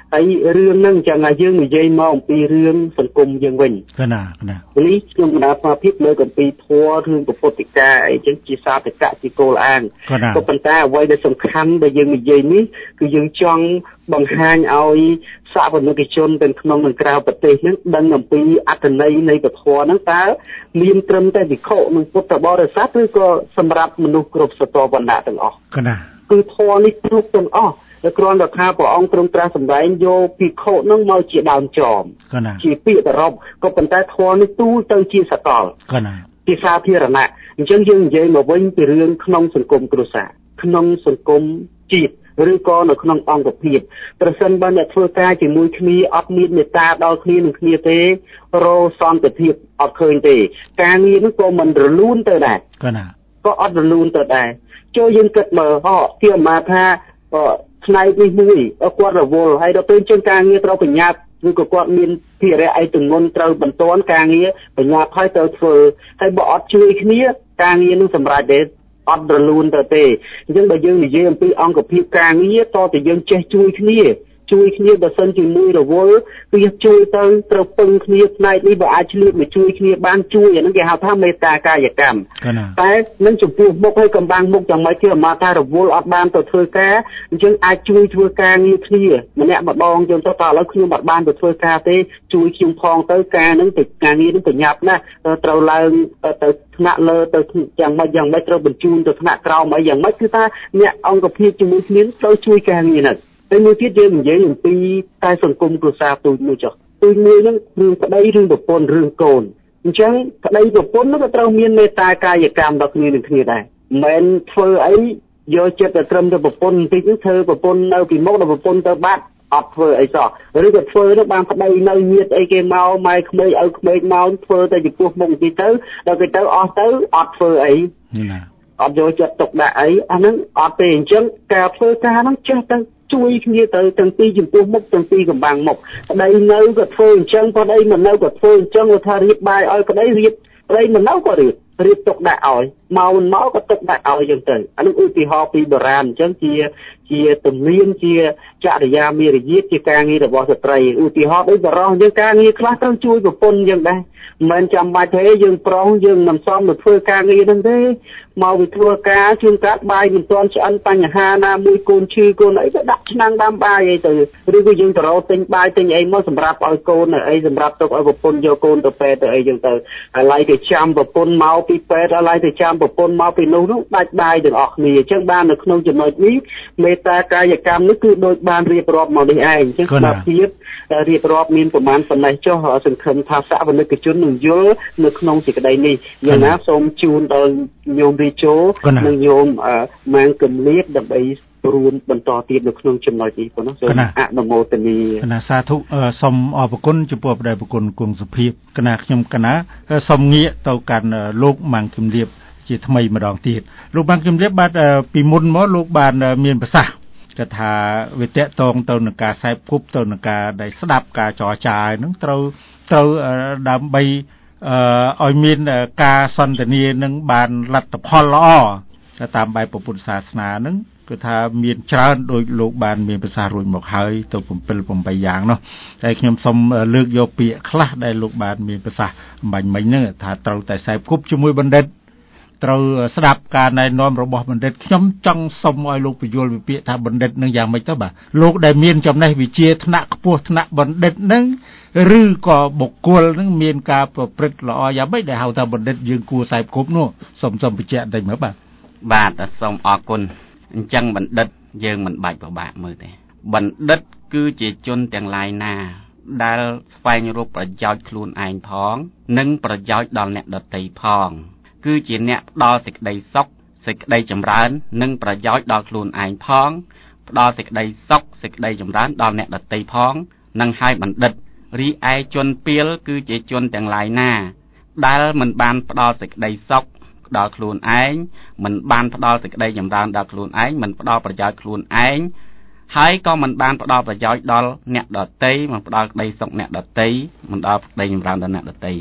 ហើយរឿងហ្នឹងចឹងឲ្យយើងនិយាយមកអំពីរឿងសង្គមយើងវិញណានេះខ្ញុំគណៈស្មារតីលើកអំពីធម៌រឿងពុទ្ធិកាអីចឹងជាសាធកៈជាគោលអាងក៏ប៉ុន្តែអ្វីដែលសំខាន់ដែលយើងនិយាយនេះគឺយើងចង់បង្ហាញឲ្យសាវនិកជនទាំងក្នុងនិងក្រៅប្រទេសហ្នឹងដឹងអំពីអត្ថន័យនៃពធហ្នឹងតើមានត្រឹមតែវិខុនិងពុទ្ធបរិស័ទឬក៏សម្រាប់មនុស្សគ្រប់ស្រទាប់វណ្ណៈទាំងអស់គឺធម៌នេះគ្រប់ទាំងអស់តែគ្រាន់តែថាព្រះអង្គទ្រង់ត្រាស់សម្ដែងយកភិក្ខុហ្នឹងមកជាដើមចមជាពាក្យប្ររពក៏ប៉ុន្តែធម៌នេះទូលទៅជាសកលជាសាធារណៈអញ្ចឹងយើងនិយាយមកវិញពីរឿងក្នុងសង្គមគ្រួសារក្នុងសង្គមជាតិឬក៏នៅក្នុងអង្គភាពប្រសិនបើអ្នកធ្វើការជាមួយគ្នាអត់មានមេត្តាដល់គ្នានឹងគ្នាទេរោសន្តិភាពអត់ឃើញទេការងារនោះក៏មិនរលូនទៅដែរក៏អត់រលូនទៅដែរចូលយើងគិតមើលគេមកថាផ្នែកនេះមួយគាត់រវល់ហើយដល់ពេលជាងការងារត្រូវបញ្ញាប់ឬក៏គាត់មានភារៈអីទម្ងន់ត្រូវបន្តការងារបញ្ញាប់ហើយត្រូវធ្វើហើយបើអត់ជួយគ្នាការងារនឹងសម្រាប់ទេអត់រលូនទៅទេអញ្ចឹងបើយើងនិយាយអំពីអង្គភាពការងារតើតើយើងចេះជួយគ្នាបើសិនជាមួយរវល់គឺជួយទៅត្រូវពឹងគ្នាផ្នែកនេះបើអាចឆ្លៀតមកជួយគ្នាបានជួយអាហ្នឹងគេហៅថាមេត្តាកាយកម្មតែនឹងចំពោះមុខឲ្យកំបាំងមុខយ៉ាងម៉េចគេអាថារវល់អត់បានទៅធ្វើការអញ្ចឹងអាចជួយធ្វើការងារគ្នាម្នាក់ម្ដងយើងទៅតើឥឡូវខ្ញុំអត់បានទៅធ្វើការទេជួយខ្ញុំផងទៅការហ្នឹងទៅការងារហ្នឹងប្រញាប់ណាស់ត្រូវឡើងទៅថ្នាក់លើទៅយ៉ាងម៉េចត្រូវបញ្ជូនទៅថ្នាក់ក្រោមអីយ៉ាងម៉េចគឺថាអ្នកអង្គភាពជាមួយគ្នាត្រូវជួយការងារហ្នឹងតែមួយទៀតយើងនិយាយអំពីតែសង្គមគ្រួសារទូចមួយចុះទូចមួយហ្នឹងរឿងប្តីរឿងប្រពន្ធរឿងកូនអញ្ចឹងប្តីប្រពន្ធហ្នឹងក៏ត្រូវមានមេត្តាកាយកម្មដល់គ្នានឹងគ្នាដែរមិនមែនធ្វើអីយកចិត្តទៅត្រឹមតែប្រពន្ធបន្តិចហ្នឹងធ្វើប្រពន្ធនៅពីមុខដល់ប្រពន្ធទៅបាត់អត់ធ្វើអីសោះឬក៏ធ្វើទៅបានប្តីនៅញាតអីគេមកម៉ែក្មេងឪក្មេងមកធ្វើតែចំពោះមុខបន្តិចទៅដល់គេទៅអស់ទៅអត់ធ្វើអីអត់យកចិត្តទុកដាក់អីអាហ្នឹងអត់ទេអញ្ចឹងការធ្វើការហ្នឹងចេះទៅជួយគ្នាទៅទាំងពីចំពោះមុខទាំងពីកំបាំងមុខប្តីនៅក៏ធ្វើអញ្ចឹងប្តីមិននៅក៏ធ្វើអញ្ចឹងថារៀបបាយឲ្យប្តីរៀបប្តីមិននៅក៏រៀបទុកដាក់ឲ្យមកមិនមកក៏ទុកដាក់ឲ្យអញ្ចឹងទៅអានេះឧទាហរណ៍ពីបុរាណអញ្ចឹងជាទំនៀមជាចរិយាមារយាទជាការងាររបស់ស្ត្រីឧទាហរណ៍ដូចបរិសុទ្ធយើងការងារខ្លះត្រូវជួយប្រពន្ធអញ្ចឹងដែរមិនចាំបាច់ទេយើងប្រុសយើងមិនសមទៅធ្វើការងារហ្នឹងទេមកពីធ្វើការជួនកាលបាយមិនទាន់ឆ្អិនបញ្ហាណាមួយកូនឈឺកូនអីទៅដាក់ឆ្នាំងដាំបាយអីទៅឬក៏យើងទៅរកទិញបាយទិញអីមកសម្រាប់ឲ្យកូនអីសម្រាប់ទុកឲ្យប្រពន្ធយកកូនទៅពេទ្យទៅអីចឹងទៅឥឡូវទៅចាំប្រពន្ធមកពីពេទ្យឥឡូវទៅចាំប្រពន្ធមកពីនោះដាច់បាយទាំងអស់គ្នាអញ្ចឹងបាននៅក្នុងចំណុចនេះមេត្តាកាយកម្មនេះគឺដូចបានរៀបរាប់មកនេះឯងអញ្ចឹងស្មារតីរៀបរាប់មានប្រមាណប៉ុណ្ណេះចុះសង្ឃឹមថាសាវនិកជននឹងយល់នៅក្នុងសេចក្តីនេះយ៉ាងណាសូមជូនដល់ញោមរីជូនិងញោមម៉ាងកំលៀតដើម្បីរួមបន្តទៀតនៅក្នុងចំណុចនេះប៉ុណ្ណោះសូមអនុមោទនាគណៈសាធុសូមអរគុណចំពោះព្រះប្រគុណគង់សុភាពគណៈខ្ញុំគណៈសូមងាកទៅកាន់លោកម៉ាងកំលៀតជាថ្មីម្ដងទៀតលោកម៉ាងកំលៀតបាទពីមុនមកលោកបានមានប្រសាសន៍គេថាវាតកតងទៅនឹងការខ្សែគប់ទៅនឹងការដែលស្ដាប់ការចរចាហ្នឹងត្រូវដើម្បីឲ្យមានការសន្ទនានឹងបានលទ្ធផលល្អតាមបែបពុទ្ធសាសនាហ្នឹងគឺថាមានច្រើនដោយលោកបានមានប្រសាសន៍រួចមកហើយទៅ7-8យ៉ាងនោះតែខ្ញុំសូមលើកយកពាក្យខ្លះដែលលោកបានមានប្រសាសន៍អំបញ្ញមិញហ្នឹងថាត្រូវតែខ្សែគប់ជាមួយបណ្ឌិតត្រូវស្ដាប់ការណែនាំរបស់បណ្ឌិតខ្ញុំចង់សុំឲ្យលោកពយល់វិភាគថាបណ្ឌិតនឹងយ៉ាងម៉េចទៅបាទលោកដែលមានចំណេះវិជ្ជាថ្នាក់ខ្ពស់ថ្នាក់បណ្ឌិតនឹងឬក៏បុគ្គលនឹងមានការប្រព្រឹត្តល្អយ៉ាងម៉េចដែលហៅថាបណ្ឌិតយើងគួរខ្សែគប់នោះសូមបញ្ជាក់បន្តិចមើលបាទសូមអរគុណអញ្ចឹងបណ្ឌិតយើងមិនបាច់ពិបាកមើលទេបណ្ឌិតគឺជាជនទាំងឡាយណាដែលស្វែងរកប្រយោជន៍ខ្លួនឯងផងនិងប្រយោជន៍ដល់អ្នកដទៃផងគឺជាអ្នកផ្ដល់សេចក្តីសុខសេចក្តីចម្រើននិងប្រយោជន៍ដល់ខ្លួនឯងផងផ្ដល់សេចក្តីសុខសេចក្តីចម្រើនដល់អ្នកដទៃផងនិងហើយបណ្ឌិតរីឯជនពាលគឺជាជនទាំងឡាយណាដែលមិនបានផ្ដល់សេចក្តីសុខដល់ខ្លួនឯងមិនបានផ្ដល់សេចក្តីចម្រើនដល់ខ្លួនឯងមិនផ្ដល់ប្រយោជន៍ខ្លួនឯងហើយក៏មិនបានផ្ដល់ប្រយោជន៍ដល់អ្នកដទៃមិនផ្ដល់ក្តីសុខអ្នកដទៃមិនដល់ក្តីចម្រើនដល់អ្នកដទៃអ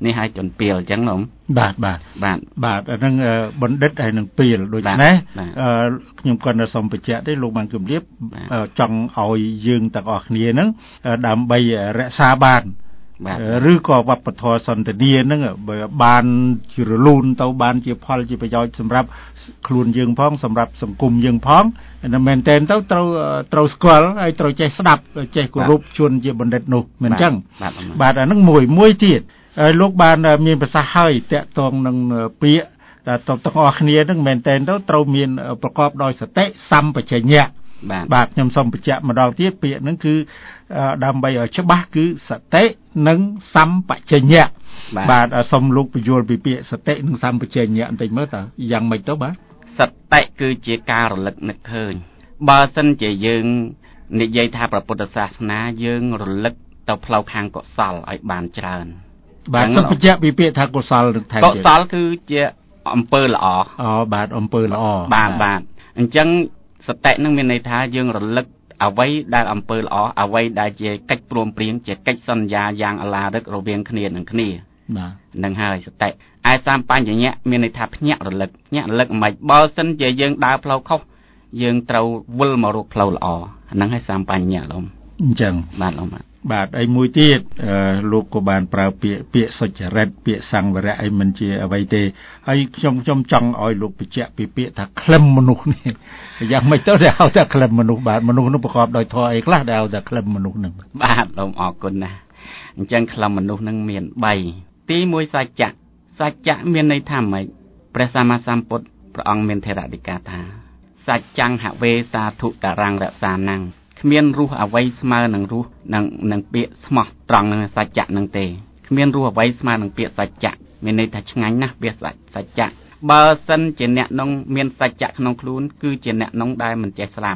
នេះឲ្យជន់ពីលអញ្ចឹងឡំបាទអានឹងបណ្ឌិតហើយនឹងពីលដូចនេះខ្ញុំគាត់នៅសូមបញ្ជាក់ទេលោកបានគម្រាបចង់ឲ្យយើងទាំងអស់គ្នាហ្នឹងដើម្បីរក្សាបានឬក៏វប្បធម៌សន្តានាហ្នឹងបានជារលូនទៅបានជាផលជាប្រយោជន៍សម្រាប់ខ្លួនយើងផងសម្រាប់សង្គមយើងផងមែនតើត្រូវស្គាល់ហើយត្រូវចេះស្ដាប់ចេះគោរពជនជាបណ្ឌិតនោះមិនអញ្ចឹងបាទអាហ្នឹងមួយទៀតហើយលោកបានមានប្រសាសន៍ហើយតាក់ទងនឹងពាក្យទាំងអស់គ្នាហ្នឹងមែនតើត្រូវមានប្រកបដោយសតិសម្បជញ្ញៈបាទខ្ញុំសូមបញ្ជាក់ម្ដងទៀតពាក្យហ្នឹងគឺដើម្បីឲ្យច្បាស់គឺសតិនិងសម្បជញ្ញៈបាទសូមលោកបញ្យល់ពីពាក្យសតិនិងសម្បជញ្ញៈបន្តិចមើលតើយ៉ាងម៉េចទៅបាទសតិគឺជាការរលឹកនឹកឃើញបើសិនជាយើងនិយាយថាព្រះពុទ្ធសាសនាយើងរលឹកទៅផ្លូវខាងកុសលឲ្យបានច្រើនបាទសូមបញ្ជាក់ពីពាក្យថាកុសលនឹងថែមទៀតកុសលគឺជាអំពើល្អបាទអំពើល្អបាទអញ្ចឹងសតិនឹងមានន័យថាយើងរលឹកអ្វីដែលអំពើល្អអ្វីដែលជាកិច្ចព្រមព្រៀងជាកិច្ចសន្យាយ៉ាងអឡារឹករវាងគ្នានឹងគ្នាបាទនឹងហើយសតិឯសម្បញ្ញៈមានន័យថាភ្ញាក់រលឹកមិនបើសិនជាយើងដើរផ្លូវខុសយើងត្រូវវិលមករកផ្លូវល្អហ្នឹងហើយសម្បញ្ញៈឡំអញ្ចឹងបាទឡំបាទហើយមួយទៀតលោកក៏បានប្រើពាក្យសុចរិតពាក្យសង្វរៈអីមិនជាអ្វីទេហើយខ្ញុំចង់ឲ្យលោកបញ្ជាក់ពីពាក្យថាក្លឹមមនុស្សនេះយ៉ាងម៉េចទៅដែលហៅថាក្លឹមមនុស្សបាទមនុស្សនោះប្រកបដោយធម៌អីខ្លះដែលហៅថាក្លឹមមនុស្សនឹងបាទលោកអរគុណណាស់អញ្ចឹងក្លឹមមនុស្សនឹងមាន3ទី1សច្ចៈមានន័យថាម៉េចព្រះសម្មាសម្ពុទ្ធព្រះអង្គមានថេរដីកាថាសច្ចង្ហវេសាធុការังរក្សាណੰគ្មានរសអ្វីស្មើនឹងរសនឹងពាក្យស្មោះត្រង់នឹងសច្ចៈនឹងទេគ្មានរសអ្វីស្មើនឹងពាក្យសច្ចៈមានន័យថាឆ្ងាញ់ណាស់ពាក្យសច្ចៈបើសិនជាអ្នកនោះមានសច្ចៈក្នុងខ្លួនគឺជាអ្នកនោះដែលមិនចេះស្លាប់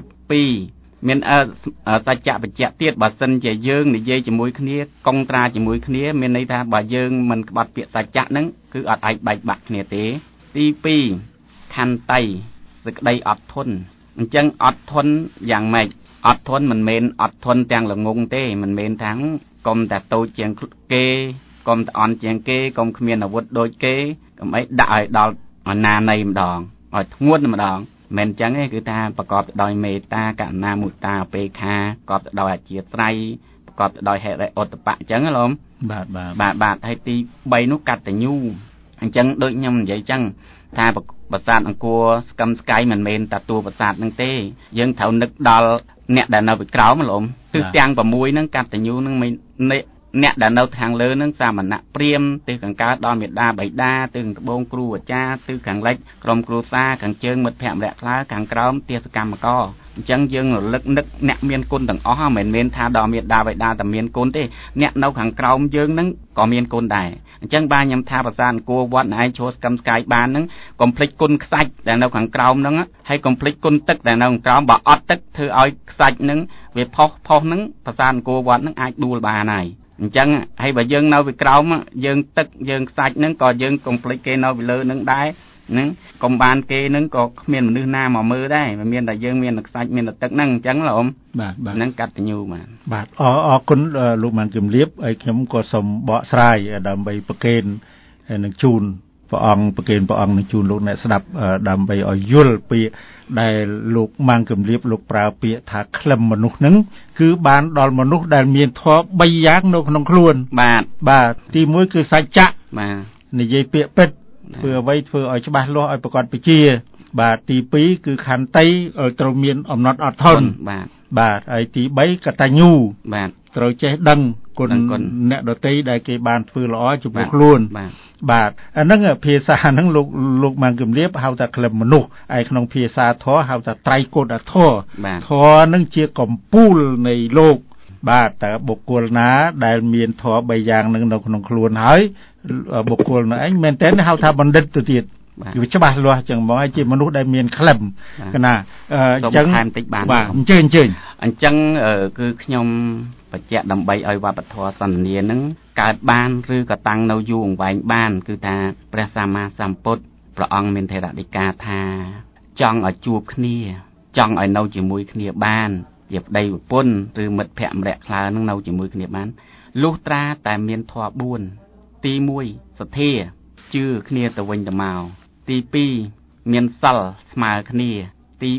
2មានសច្ចៈបញ្ជាក់ទៀតបើសិនជាយើងនិយាយជាមួយគ្នាកុងត្រាជាមួយគ្នាមានន័យថាបើយើងមិនក្បត់ពាក្យសច្ចៈហ្នឹងគឺអត់អាចបែកបាក់គ្នាទេទី2ខន្តីសេចក្តីអត់ធន់អញ្ចឹងអត់ធន់យ៉ាងម៉េចអត់ធន់មិនមែនអត់ធន់ទាំងល្ងងទេមិនមែនថាកុំតែតូចជាងគេកុំតែអន់ជាងគេកុំគ្មានអាវុធដូចគេកុំអីដាក់ឲ្យដល់អនាណ័យម្ដងឲ្យធ្ងន់ម្ដងមិនអញ្ចឹងទេគឺថាប្រកបដោយមេត្តាករុណាមុតាឧបេក្ខាប្រកបដោយអធ្យាស្រ័យប្រកបដោយហេរិឧត្តបៈអញ្ចឹងឡំបាទហើយទី3នោះកតញ្ញូអញ្ចឹងដូចខ្ញុំនិយាយអញ្ចឹងថាប្រាសាទអង្គរស្កឹមស្កៃមិនមែនតែតួប្រាសាទនឹងទេយើងត្រូវនឹកដល់អ្នកដែលនៅពីក្រោមឡំគឺទាំង6ហ្នឹងកតញ្ញូហ្នឹងអ្នកដែលនៅខាងលើហ្នឹងសាមណៈព្រាហ្មណ៍ទិសខាងកើតដល់មេដាបៃតាទិសខាងត្បូងគ្រូអាចារ្យទិសខាងលិចក្រុមគ្រួសារខាងជើងមិត្តភក្តិម្នាក់ខ្លះខាងក្រោមទាសកម្មករអញ្ចឹងយើងរលឹកនឹកអ្នកមានគុណទាំងអស់មិនមែនថាដល់មេដាបៃតាតែមានគុណទេអ្នកនៅខាងក្រោមយើងហ្នឹងក៏មានគុណដែរអញ្ចឹងបាទខ្ញុំថាប្រាសាទអង្គរវត្តឯងឈរស្កឹមស្កាយបានហ្នឹងកុំភ្លេចគុណខ្សាច់ដែលនៅខាងក្រោមហ្នឹងហើយកុំភ្លេចគុណទឹកដែលនៅខាងក្រោមបើអត់ទឹកធ្វើឲ្យខ្សាច់ហ្នឹងវាផុសហ្នឹងប្រាសាទអង្គរវត្តហ្នឹងអាចដួលបានហើយអញ្ចឹងហើយបើយើងនៅពីក្រោមយើងទឹកយើងខ្សាច់ហ្នឹងក៏យើងកុំភ្លេចគេនៅពីលើហ្នឹងដែរហ្នឹងកុំបានគេហ្នឹងក៏គ្មានមនុស្សណាមកមើលដែរមិនមានតែយើងមានតែខ្សាច់មានតែទឹកហ្នឹងអញ្ចឹងឡំបាទហ្នឹងកតញ្ញូបាទអរគុណលោកបានគម្រាបហើយខ្ញុំក៏សូមបកស្រាយដើម្បីប្រកេននឹងជូនព្រះអង្គប្រកេនព្រះអង្គនឹងជូនលោកអ្នកស្ដាប់ដើម្បីឲ្យយល់ពាក្យដែលលោកម៉ាំងគម្រាបលោកប្រើពាក្យថាក្លឹមមនុស្សហ្នឹងគឺបានដល់មនុស្សដែលមានធម៌3យ៉ាងនៅក្នុងខ្លួនបាទទី1គឺសច្ចៈបាទនិយាយពាក្យពិតធ្វើអ្វីធ្វើឲ្យច្បាស់លាស់ឲ្យប្រកបពជាបាទទី2គឺខន្តីត្រូវមានអំណត់អត់ធន់បាទហើយទី3កតញ្ញូបាទត្រូវចេះដឹងគុណអ្នកដទៃដែលគេបានធ្វើល្អចំពោះខ្លួនបាទអាហ្នឹងភាសាហ្នឹងលោកម៉ាំងគម្រាបហៅថាក្លឹមមនុស្សឯក្នុងភាសាធម៌ហៅថាត្រៃកុដធម៌ធម៌ហ្នឹងជាកំពូលនៃលោកបាទតើបុគ្គលណាដែលមានធម៌3យ៉ាងហ្នឹងនៅក្នុងខ្លួនហើយបុគ្គលនោះឯងមែនតើហៅថាបណ្ឌិតទៅទៀតគឺច្បាស់លាស់ចឹងហ្មងហើយជាមនុស្សដែលមានក្លឹមណាអញ្ចឹងថែមតិចបានបាទអញ្ជើញអញ្ចឹងគឺខ្ញុំបញ្ជាក់ដើម្បីឲ្យវប្បធម៌សន្តានានឹងកើតបានឬក៏តាំងនៅយូរអង្វែងបានគឺថាព្រះសម្មាសម្ពុទ្ធព្រះអង្គមានថេរដីកាថាចង់ឲ្យជួបគ្នាចង់ឲ្យនៅជាមួយគ្នាបានជាប្តីប្រពន្ធឬមិត្តភក្តិម្នាក់ខ្លះនឹងនៅជាមួយគ្នាបានលុះត្រាតែមានធម៌4 ទី1សទ្ធាជឿគ្នាទៅវិញទៅមកទី2មានសិលស្មើគ្នាទី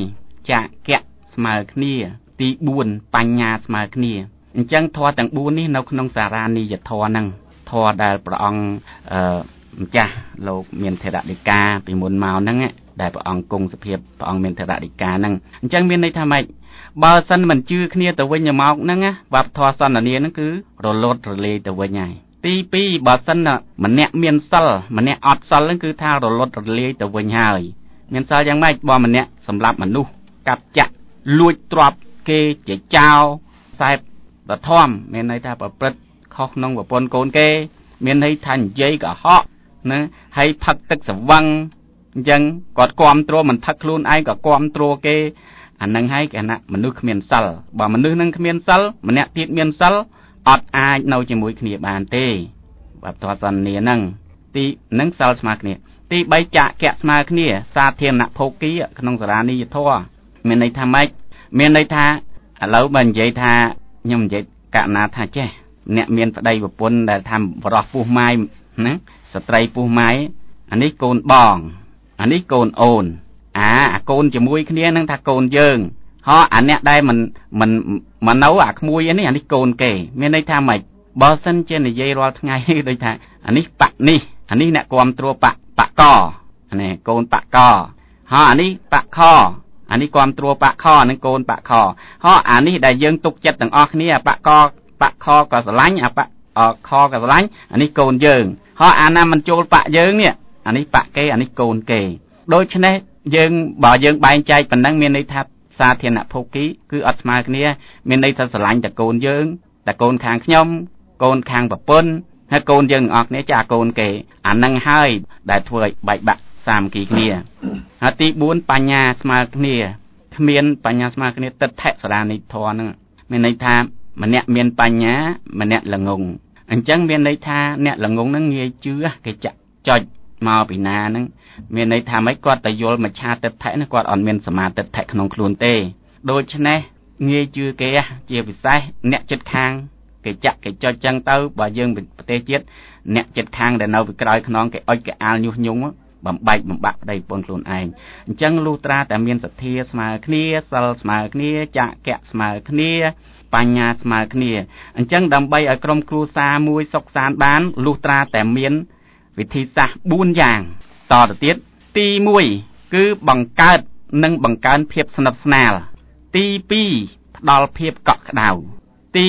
3ចាកៈស្មើគ្នាទី4បញ្ញាស្មើគ្នាអញ្ចឹងធម៌ទាំង4នេះនៅក្នុងសារានិយធម៌ហ្នឹងធម៌ដែលព្រះអង្គម្ចាស់លោកមានថេរដីកាពីមុនមកហ្នឹងដែលព្រះអង្គគង់សភាពព្រះអង្គមានថេរដីកាហ្នឹងអញ្ចឹងមានន័យថាម៉េចបើសិនមិនជឿគ្នាទៅវិញទៅមកហ្នឹងវប្បធម៌សន្តានាហ្នឹងគឺរលត់រលាយទៅវិញហើយទី2បើសិនម្នាក់មានសិលម្នាក់អត់សិលហ្នឹងគឺថារលត់រលាយទៅវិញហើយមានសិលយ៉ាងម៉េចបើម្នាក់សម្លាប់មនុស្សកាប់ចាក់លួចទ្រព្យគេជាចោលខ្សែបឋមមានន័យថាប្រព្រឹត្តខុសក្នុងប្រពន្ធកូនគេមានន័យថានិយាយកុហកណាហើយផឹកទឹកស្វឹងអញ្ចឹងគាត់គាំទ្រមិនផឹកខ្លួនឯងក៏គាំទ្រគេអានឹងហើយគេណាមនុស្សគ្មានសិលបើមនុស្សនឹងគ្មានសិលម្នាក់ទៀតមានសិលអត់អាចនៅជាមួយគ្នាបានទេបាទតើសន្នាហ្នឹងទីនឹងសិលស្មើគ្នាទី3ចាកៈស្មើគ្នាសាធារណភោគីក្នុងសារានិយធម៌មានន័យថាម៉េចមានន័យថាឥឡូវបើនិយាយថាខ្ញុំនិយាយកណាថាចេះអ្នកមានប្តីប្រពន្ធដែលថាបរោះពុះម៉ាយណាស្ត្រីពុះម៉ាយអានេះកូនបងអានេះកូនអូនអាកូនជាមួយគ្នានឹងថាកូនយើងហោះអាអ្នកដែលមិននៅអាក្មួយនេះអានេះកូនគេមានន័យថាម៉េចបើសិនជានិយាយរាល់ថ្ងៃដូចថាអានេះបកនេះអានេះអ្នកគាំទ្របកអានេះកូនបកហោះអានេះបកខអានេះគាំទ្របកខនឹងកូនបកខហោះអានេះដែលយើងទុកចិត្តទាំងអស់គ្នាបកខក៏ស្រឡាញ់អាបកខក៏ស្រឡាញ់អានេះកូនយើងហោះអាណាមិនចូលបកយើងនេះអានេះបកគេអានេះកូនគេដូច្នេះយើងបើយើងបែងចែកប៉ុណ្ណឹងមានន័យថាសាធារណភោគីគឺអត់ស្មើគ្នាមានន័យថាស្រឡាញ់តែកូនយើងតែកូនខាងខ្ញុំកូនខាងប្រពន្ធហើយកូនយើងអស់គ្នាចាកូនគេអានឹងហើយដែលធ្វើឲ្យបែកបាក់សាមគ្គីគ្នាហើយទី4បញ្ញាស្មើគ្នាគ្មានបញ្ញាស្មើគ្នាទិដ្ឋិសារានិធម៌ហ្នឹងមានន័យថាម្នាក់មានបញ្ញាម្នាក់ល្ងងអញ្ចឹងមានន័យថាអ្នកល្ងងហ្នឹងងាយជឿគេចាក់ចុចមកពីណាហ្នឹងមានន័យថាម៉េចគាត់ទៅយល់មច្ឆាទិដ្ឋិហ្នឹងគាត់អត់មានសមាទិដ្ឋិក្នុងខ្លួនទេដូច្នេះងាយជឿគេជាពិសេសអ្នកចិត្តខាងគេចាក់គេចុចចឹងទៅបើយើងប្រទេសជាតិអ្នកចិត្តខាងដែលនៅពីក្រោយខ្នងគេអុចគេអាលញុះញង់បំបែកបំបាក់ប្តីប្រពន្ធខ្លួនឯងអញ្ចឹងលុះត្រាតែមានសទ្ធាស្មើគ្នាសិលស្មើគ្នាចាកៈស្មើគ្នាបញ្ញាស្មើគ្នាអញ្ចឹងដើម្បីឲ្យក្រុមគ្រួសារមួយសុខសាន្តបានលុះត្រាតែមានវិធីសាស្ត្រ4យ៉ាងតទៅទៀតទី1គឺបង្កើតនិងបង្កើនភាពស្និទ្ធស្នាលទី2ផ្ដល់ភាពកក់ក្ដៅទី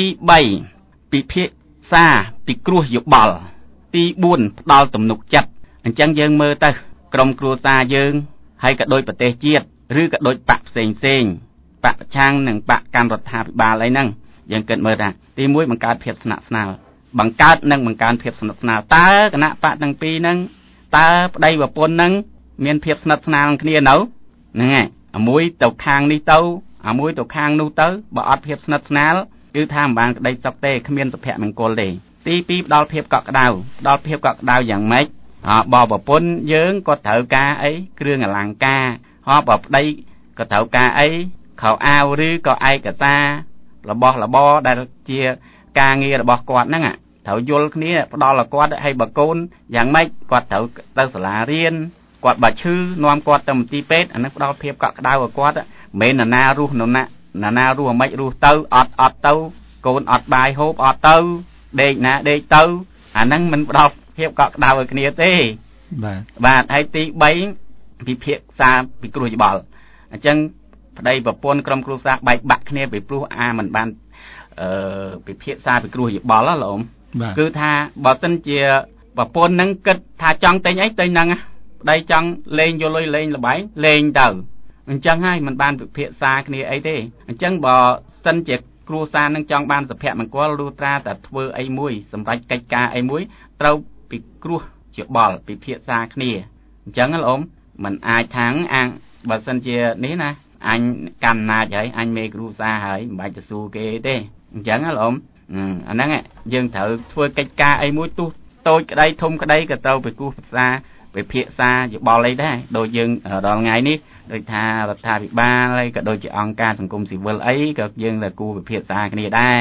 3ពិភាក្សាពិគ្រោះយោបល់ទី4ផ្ដល់ទំនុកចិត្តអញ្ចឹងយើងមើលទៅក្រុមគ្រួសារយើងហើយក៏ដូចប្រទេសជាតិឬក៏ដូចបកផ្សេងបកប្រឆាំងនិងបកកម្មរដ្ឋាភិបាលអីហ្នឹងយើងគិតមើលថាទី1បង្កើតភាពស្និទ្ធស្នាលបង្កើតនិងបង្កើនភាពស្និទ្ធស្នាលតើគណៈបកទាំងពីរហ្នឹងតើប្តីប្រពន្ធហ្នឹងមានភាពស្និទ្ធស្នាលគ្នានៅហ្នឹងហើយអាមួយទៅខាងនេះទៅអាមួយទៅខាងនោះទៅបើអត់ភាពស្និទ្ធស្នាលគឺថាមិនបានក្តីសុខទេគ្មានសុភមង្គលទេទី2ផ្ដល់ភាពកក់ក្ដៅផ្ដល់ភាពកក់ក្ដៅយ៉ាងម៉េចបើប្រពន្ធយើងគាត់ត្រូវការអីគ្រឿងអលង្ការបើប្តីក៏ត្រូវការអីខោអាវឬក៏ឯកសាររបស់របរដែលជាការងាររបស់គាត់ហ្នឹងត្រូវយល់គ្នាផ្ដល់ឲ្យគាត់ឲ្យបើកូនយ៉ាងម៉េចគាត់ត្រូវទៅសាលារៀនគាត់បើឈឺនាំគាត់ទៅមន្ទីរពេទ្យអានេះផ្ដល់ភាពកក់ក្ដៅឲ្យគាត់មិនមែនណារស់ណារស់អាម៉េចរស់ទៅអត់ទៅកូនអត់បាយហូបអត់ទៅដេកណាដេកទៅអាហ្នឹងមិនផ្ដល់ភាពកក់ក្ដៅឲ្យគ្នាទេបាទហើយទី3ពិភាក្សាពិគ្រោះយោបល់អញ្ចឹងប្តីប្រពន្ធក្រុមគ្រួសារបែកបាក់គ្នាពីព្រោះមិនបានពិភាក្សាពិគ្រោះយោបល់ឡូមគឺថាបើសិនជាប្រពន្ធហ្នឹងគិតថាចង់ទិញអីទិញហ្នឹងប្តីចង់លេងយកលុយលេងល្បែងលេងទៅអញ្ចឹងហើយមិនបានពិភាក្សាគ្នាអីទេអញ្ចឹងបើសិនជាគ្រួសារនឹងចង់បានសុភមង្គលលុះត្រាតែធ្វើអីមួយសម្រាប់កិច្ចការអីមួយត្រូវពិគ្រោះយោបល់ពិភាក្សាគ្នាអញ្ចឹងឡូមមិនអាចថាអាងបើសិនជានេះណាអញកាន់អំណាចហើយអញមេគ្រួសារហើយមិនបាច់ទៅស៊ូគេទេអញ្ចឹងឡូមអាហ្នឹងយើងត្រូវធ្វើកិច្ចការអីមួយទោះតូចក្តីធំក្តីក៏ត្រូវពិគ្រោះពិភាក្សាយោបល់អីដែរដូចយើងដល់ថ្ងៃនេះដូចថារដ្ឋាភិបាលហើយក៏ដូចជាអង្គការសង្គមស៊ីវិលអីក៏យើងតែគួរពិភាក្សាគ្នាដែរ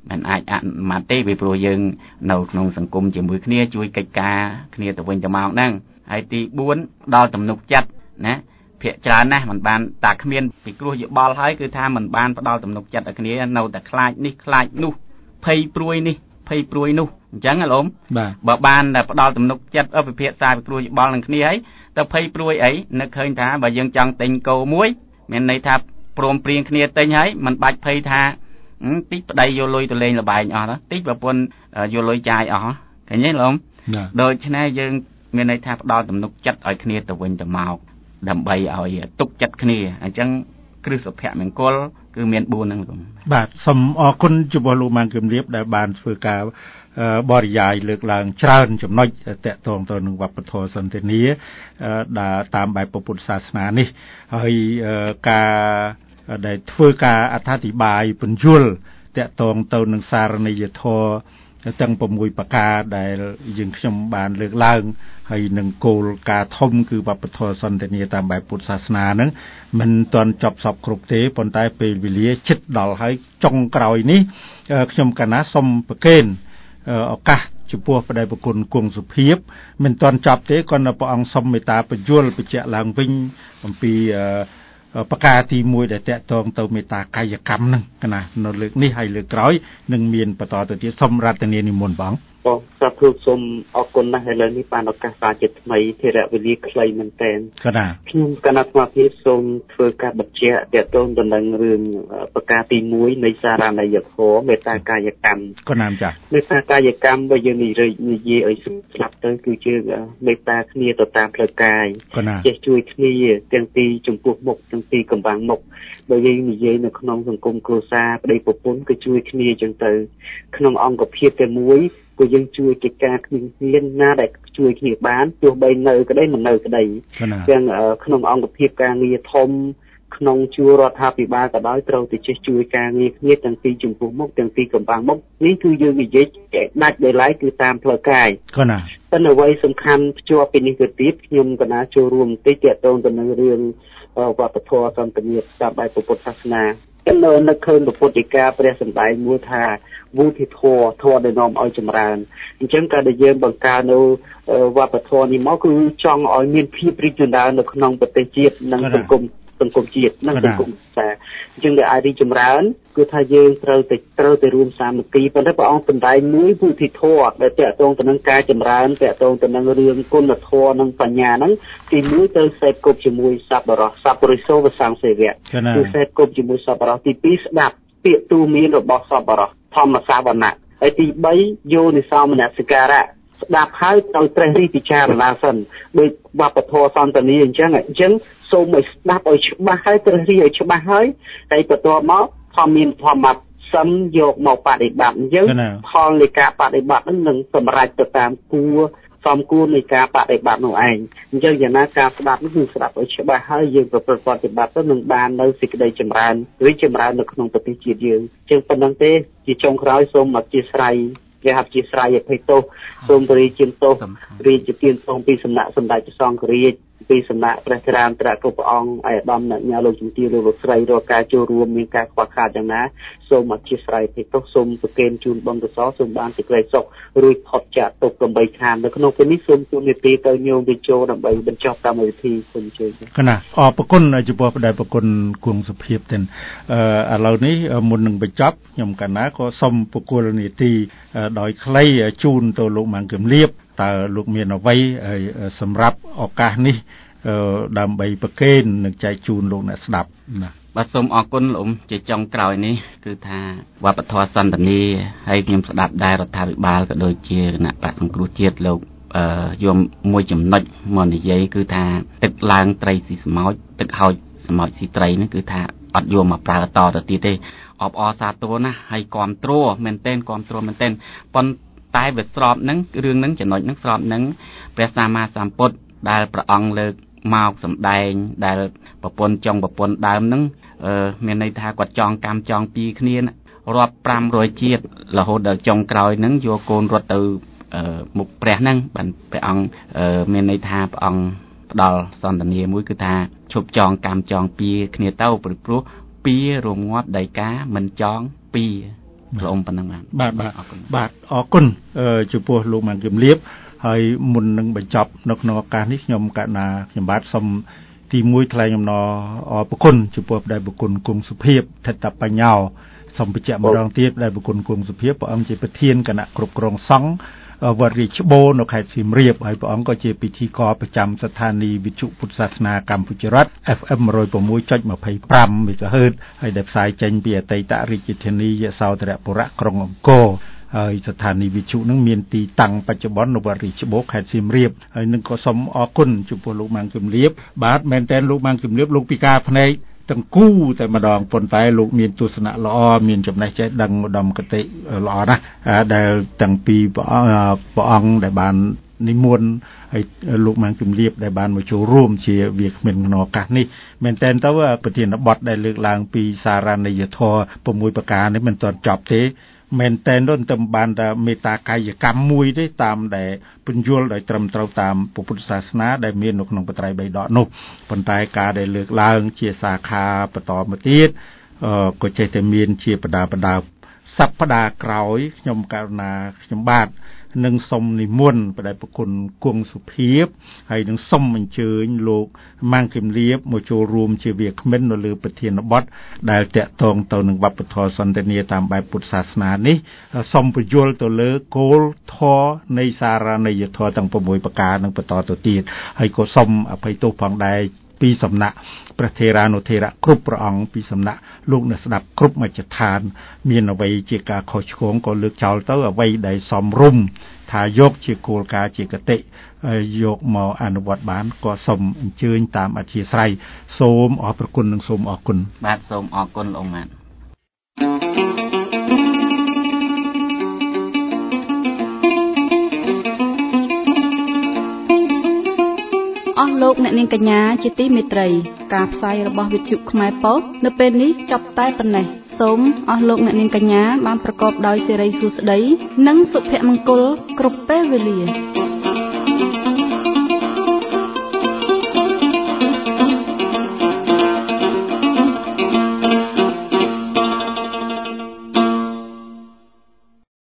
มันអាចអនុម័តទេពីព្រោះយើងនៅក្នុងសង្គមជាមួយគ្នាជួយកិច្ចការគ្នាទៅវិញទៅមកហ្នឹងហើយទី4ដល់ទំនុកចិត្តណាភាគច្រើនណាស់មិនបានតាគ្មានពីគ្រោះយោបល់ហើយគឺថាមិនបានផ្ដល់ទំនុកចិត្តឲ្យគ្នានៅតែខ្លាចនេះខ្លាចនោះភ័យព្រួយនេះភ័យព្រួយនោះអញ្ចឹងហ៎លោកបើបានតែផ្ដល់ទំនុកចិត្តពិភាក្សាពីគ្រោះយោបល់នឹងគ្នាហើយទៅភ័យព្រួយអីនឹកឃើញថាបើយើងចង់ទិញគោមួយមានន័យថាព្រមព្រៀងគ្នាទិញហើយមិនបាច់ភ័យថាតិចប្តីយកលុយទៅលេងល្បែងអស់តិចប្រពន្ធយកលុយចាយអស់ឃើញទេលោកដូច្នេះយើងមានន័យថាផ្ដល់ទំនុកចិត្តឲ្យគ្នាទៅវិញទៅមកដើម្បីឲ្យទុកចិត្តគ្នាអញ្ចឹងគ្រឹះសុភមង្គលគឺមាន4ហ្នឹងលោកបាទសូមអរគុណចំពោះលោកម៉ាងគឹមរៀបដែលបានធ្វើការបរិយាយលើកឡើងច្រើនចំណុចតាក់ទងទៅនឹងវប្បធម៌សន្តិនិកដែលតាមបែបពុទ្ធសាសនានេះហើយការដែលធ្វើការអត្ថាធិប្បាយពន្យល់តាក់ទងទៅនឹងសារណីយធម៌ទាំង6ប្រការដែលយើងខ្ញុំបានលើកឡើងហើយនឹងគោលការណ៍ធំគឺវប្បធម៌សន្តិនិកតាមបែបពុទ្ធសាសនាហ្នឹងមិនទាន់ចប់សពគ្រប់ទេប៉ុន្តែពេលវេលាជិតដល់ហើយចុងក្រោយនេះខ្ញុំកណាសូមប្រកេនឱកាសចំពោះព្រះប្រគុណគង់សុភាពមិនទាន់ចប់ទេគ្រាន់តែព្រះអង្គសូមមេត្តាបញ្យល់បញ្ជាក់ឡើងវិញអំពីប្រការទី1ដែលតកតងទៅមេត្តាកាយកម្មហ្នឹងណានៅលើកនេះហើយលើកក្រោយនឹងមានបន្តទៅទៀតសូមរតនានិមន្តបងសាធុសូមអរគុណណាស់ហើយឥឡូវនេះបានឱកាសសាជាថ្មីធរវេលាខ្លីមែនតើខ្ញុំគណៈសមាភិបសូមធ្វើការបញ្ជាក់តកតងទៅនឹងរឿងប្រការទី1នៃសារណីយធម៌មេត្តាកាយកម្មក៏ណាមចាស់មេត្តាកាយកម្មបើយើងនិយាយឲ្យស្លាប់ទៅគឺជាមេត្តាគ្នាទៅតាមផ្លូវកាយចេះជួយគ្នាទាំងពីចំពោះមុខទាំងពីកំបាំងមុខបើយើងនិយាយនៅក្នុងសង្គមគ្រួសារប្តីប្រពន្ធគឺជួយគ្នាអញ្ចឹងទៅក្នុងអង្គភាពតែមួយក៏យើងជួយកិច្ចការគ្នាណាដែលជួយគ្នាបានទោះបីនៅក្តីមិននៅក្តីទាំងក្នុងអង្គភាពការងារធំក្នុងជួររដ្ឋាភិបាលក៏ដោយត្រូវតែចេះជួយការងារគ្នាទាំងពីចំពោះមុខទាំងពីកំបាំងមុខនេះគឺយើងនិយាយដាច់ដោយឡែកគឺតាមផ្លូវកាយក៏ណាប៉ុន្តែអ្វីសំខាន់ភ្ជាប់ពីនេះទៅទៀតខ្ញុំក៏ណាចូលរួមបន្តិចទាក់ទងទៅនឹងរឿងវប្បធម៌សន្តិនិកតាមបែបពុទ្ធសាសនានៅឃើញពុទ្ធិកាព្រះសម្ដែងមួយថាវុធិធម៌ធម៌ដែលនាំឲ្យចម្រើនអញ្ចឹងការដែលយើងបង្កើតនៅវប្បធម៌នេះមកគឺចង់ឲ្យមានភាពរីកចម្រើននៅក្នុងប្រទេសជាតិនិងសង្គមជាតិនិងសង្គមសាអញ្ចឹងដែលអាចរីកចម្រើនគឺថាយើងត្រូវតែរួមសាមគ្គីប៉ុន្តែព្រះអង្គសម្ដែងមួយវុធិធម៌ដែលតាក់ទងទៅនឹងការចម្រើនតាក់ទងទៅនឹងរឿងគុណធម៌និងបញ្ញាហ្នឹងទី1ត្រូវសេពគប់ជាមួយសប្បុរសបរិសោវសង្ឃសេវៈគឺសេពគប់ជាមួយសប្បុរសទី2ស្ដាប់ពាក្យទូមានរបស់សប្បុរសធម្មសាវណៈហើយទី3យោនិសោមនសិការៈស្ដាប់ហើយត្រូវត្រេះរិះពិចារណាសិនដោយវប្បធម៌សន្តានាអញ្ចឹងសូមឲ្យស្ដាប់ឲ្យច្បាស់ហើយត្រេះរិះឲ្យច្បាស់ហើយតែបន្ទាប់មកធម្មមានធម្មសិមយកមកបដិបត្តិអញ្ចឹងផលនៃការបដិបត្តិនឹងសម្រេចទៅតាមសំគួរនៃការបដិបត្តិនោះឯងអញ្ចឹងយ៉ាងណាការស្ដាប់នេះគឺស្ដាប់ឲ្យច្បាស់ហើយយើងប្រព្រឹត្តបដិបត្តិទៅនឹងបាននៅសេចក្តីចម្រើនរីកចម្រើននៅក្នុងប្រទេសជាតិយើងអញ្ចឹងប៉ុណ្្នឹងទេជាចុងក្រោយសូមអធិស្ឋានគេហៅជាស្រ័យអភ័យទោសសូមរីជាទោសរីជាទានទោសពីសំណាក់សម្ដេចព្រះសង្ឃរាជពីសំណាក់ព្រះក្រាមត្រាគ្រប់ព្រះអង្គឯកឧត្តមអ្នកញាលោកជំទាវលោកស្រីរាល់ការចូលរួមមានការខ្វះខាតយ៉ាងណាសូមអធិស្ឋានអភ័យទោសសូមប្រគេនជូនបង្គកសលសូមបានសេចក្តីសុខរួចផុតចាកទុក្ខ8ខាននៅក្នុងពេលនេះសូមទូលនីតិទៅញោមវិជោដើម្បីបញ្ចប់កម្មវិធីសូមអញ្ជើញគណៈអរគុណចំពោះព្រះប្រគុណគង់សុភាពទាំងឥឡូវនេះមុននឹងបញ្ចប់ខ្ញុំកណាក៏សូមប្រគល់នីតិដោយខ្លីជូនទៅលោកម៉ាងគឹមលៀបតើលោកមានអ្វីសម្រាប់ឱកាសនេះដើម្បីប្រកេននិងចែកជូនលោកអ្នកស្ដាប់ណាបាទសូមអរគុណលោកជាចុងក្រោយនេះគឺថាវប្បធម៌សន្តានាហើយខ្ញុំស្ដាប់ដែររដ្ឋាភិបាលក៏ដូចជាគណៈបកសង្គ្រោះជាតិលោកយកមួយចំណុចមកនិយាយគឺថាទឹកឡើងត្រីស៊ីស្មោចទឹកហោចស្មោចស៊ីត្រីនេះគឺថាអត់យកមកប្រើតទៅទៀតទេអបអរសាទរណាស់ហើយគ្រប់គ្រងមែនទែនគ្រប់គ្រងមែនទែនប៉ុន្តែវាស្របនឹងរឿងនឹងចំណុចនឹងស្របនឹងព្រះសម្មាសម្ពុទ្ធដែលព្រះអង្គលើកមកសម្ដែងដែលប្រពន្ធចុងប្រពន្ធដើមនឹងមានន័យថាគាត់ចងកម្មចងពីគ្នារាប់500ជាតិរហូតដល់ចុងក្រោយនឹងយកកូនរត់ទៅមុខព្រះហ្នឹងបានព្រះអង្គមានន័យថាព្រះអង្គផ្ដល់សន្តានាមួយគឺថាឈប់ចងកម្មចងពីគ្នាទៅព្រោះពីរងាប់ដីកាមិនចងពីលោកអ៊ំប៉ុណ្ណឹងបាទអរគុណចំពោះលោកបានជម្រាបហើយមុននឹងបញ្ចប់នៅក្នុងឱកាសនេះខ្ញុំកណាខ្ញុំបាទសូមទី1ថ្លែងអំណរអរគុណចំពោះព្រះបុគ្គលគង់សុភាពថេតបញ្ញោសូមបញ្ជាក់ម្ដងទៀតដែលបុគ្គលគង់សុភាពព្រះអង្គជាប្រធានគណៈគ្រប់គ្រងសង្ឃវត្តរាជបូរនៅខេត្តសៀមរាបហើយព្រះអង្គក៏ជាពិធីករប្រចាំស្ថានីយ៍វិទ្យុពុទ្ធសាសនាកម្ពុជារដ្ឋ FM 106.25 MHz ហើយដែលផ្សាយចេញពីអតីតរាជធានីយសោធរបុរៈក្រុងអង្គរហើយស្ថានីយ៍វិទ្យុនឹងមានទីតាំងបច្ចុប្បន្ននៅវត្តរាជបូរខេត្តសៀមរាបហើយនឹងក៏សូមអរគុណចំពោះលោកម៉ាងជំរាបបាទមែនតើលោកម៉ាងជំរាបលោកពីការផ្នែកទាំងគូតែម្ដងប៉ុន្តែលោកមានទស្សនៈល្អមានចំណេះចេះដឹងឧត្តមគតិល្អណាស់ដែលទាំងពីព្រះអង្គដែលបាននិមន្តហើយលោកម៉ាងជំរាបដែលបានមកចូលរួមជាវាគ្មិនក្នុងឱកាសនេះមែនតើទៅប្រធានបទដែលលើកឡើងពីសារណីយធម៌6ប្រការនេះមិនទាន់ចប់ទេមែនតើនោះតែបានតែមេត្តាកាយកម្មមួយទេតាមដែលពន្យល់ដោយត្រឹមត្រូវតាមពុទ្ធសាសនាដែលមាននៅក្នុងបត្រៃបិដកនោះប៉ុន្តែការដែលលើកឡើងជាសាខាបន្តមកទៀតក៏ចេះតែមានជាបដាសប្តាហ៍ក្រោយខ្ញុំករុណាខ្ញុំបាទនឹងសូមនិមន្តបដិប្រគុណគង់សុភាពហើយនឹងសូមអញ្ជើញលោកម៉ាងគឹមលៀបមកចូលរួមជាវាគ្មិននៅលើប្រធានបទដែលតាក់ទងទៅនឹងវប្បធម៌សន្តិនិកតាមបែបពុទ្ធសាសនានេះសូមបញ្យល់ទៅលើគោលធម៌នៃសារណីយធម៌ទាំង6ប្រការនឹងបន្តទៅទៀតហើយក៏សូមអភ័យទោសផងដែរពីសំណាក់ព្រះថេរានុថេរៈគ្រប់ព្រះអង្គពីសំណាក់លោកអ្នកស្ដាប់គ្រប់មជ្ឈដ្ឋានមានអ្វីជាការខុសឆ្គងក៏លើកចោលទៅអ្វីដែលសមរម្យថាយកជាគោលការណ៍ជាគតិយកមកអនុវត្តបានក៏សូមអញ្ជើញតាមអធិស្ឋានសូមអរព្រគុណនិងសូមអរគុណបាទសូមអរគុណលោកម៉ានអស់លោកអ្នកនាងកញ្ញាជាទីមេត្រីការផ្សាយរបស់វិទ្យុខ្មែរប៉ុស្តិ៍នៅពេលនេះចប់តែប៉ុណ្ណេះសូមអស់លោកអ្នកនាងកញ្ញាបានប្រកបដោយសិរីសួស្តីនិងសុភមង្គលគ្រប់ពេលវេលា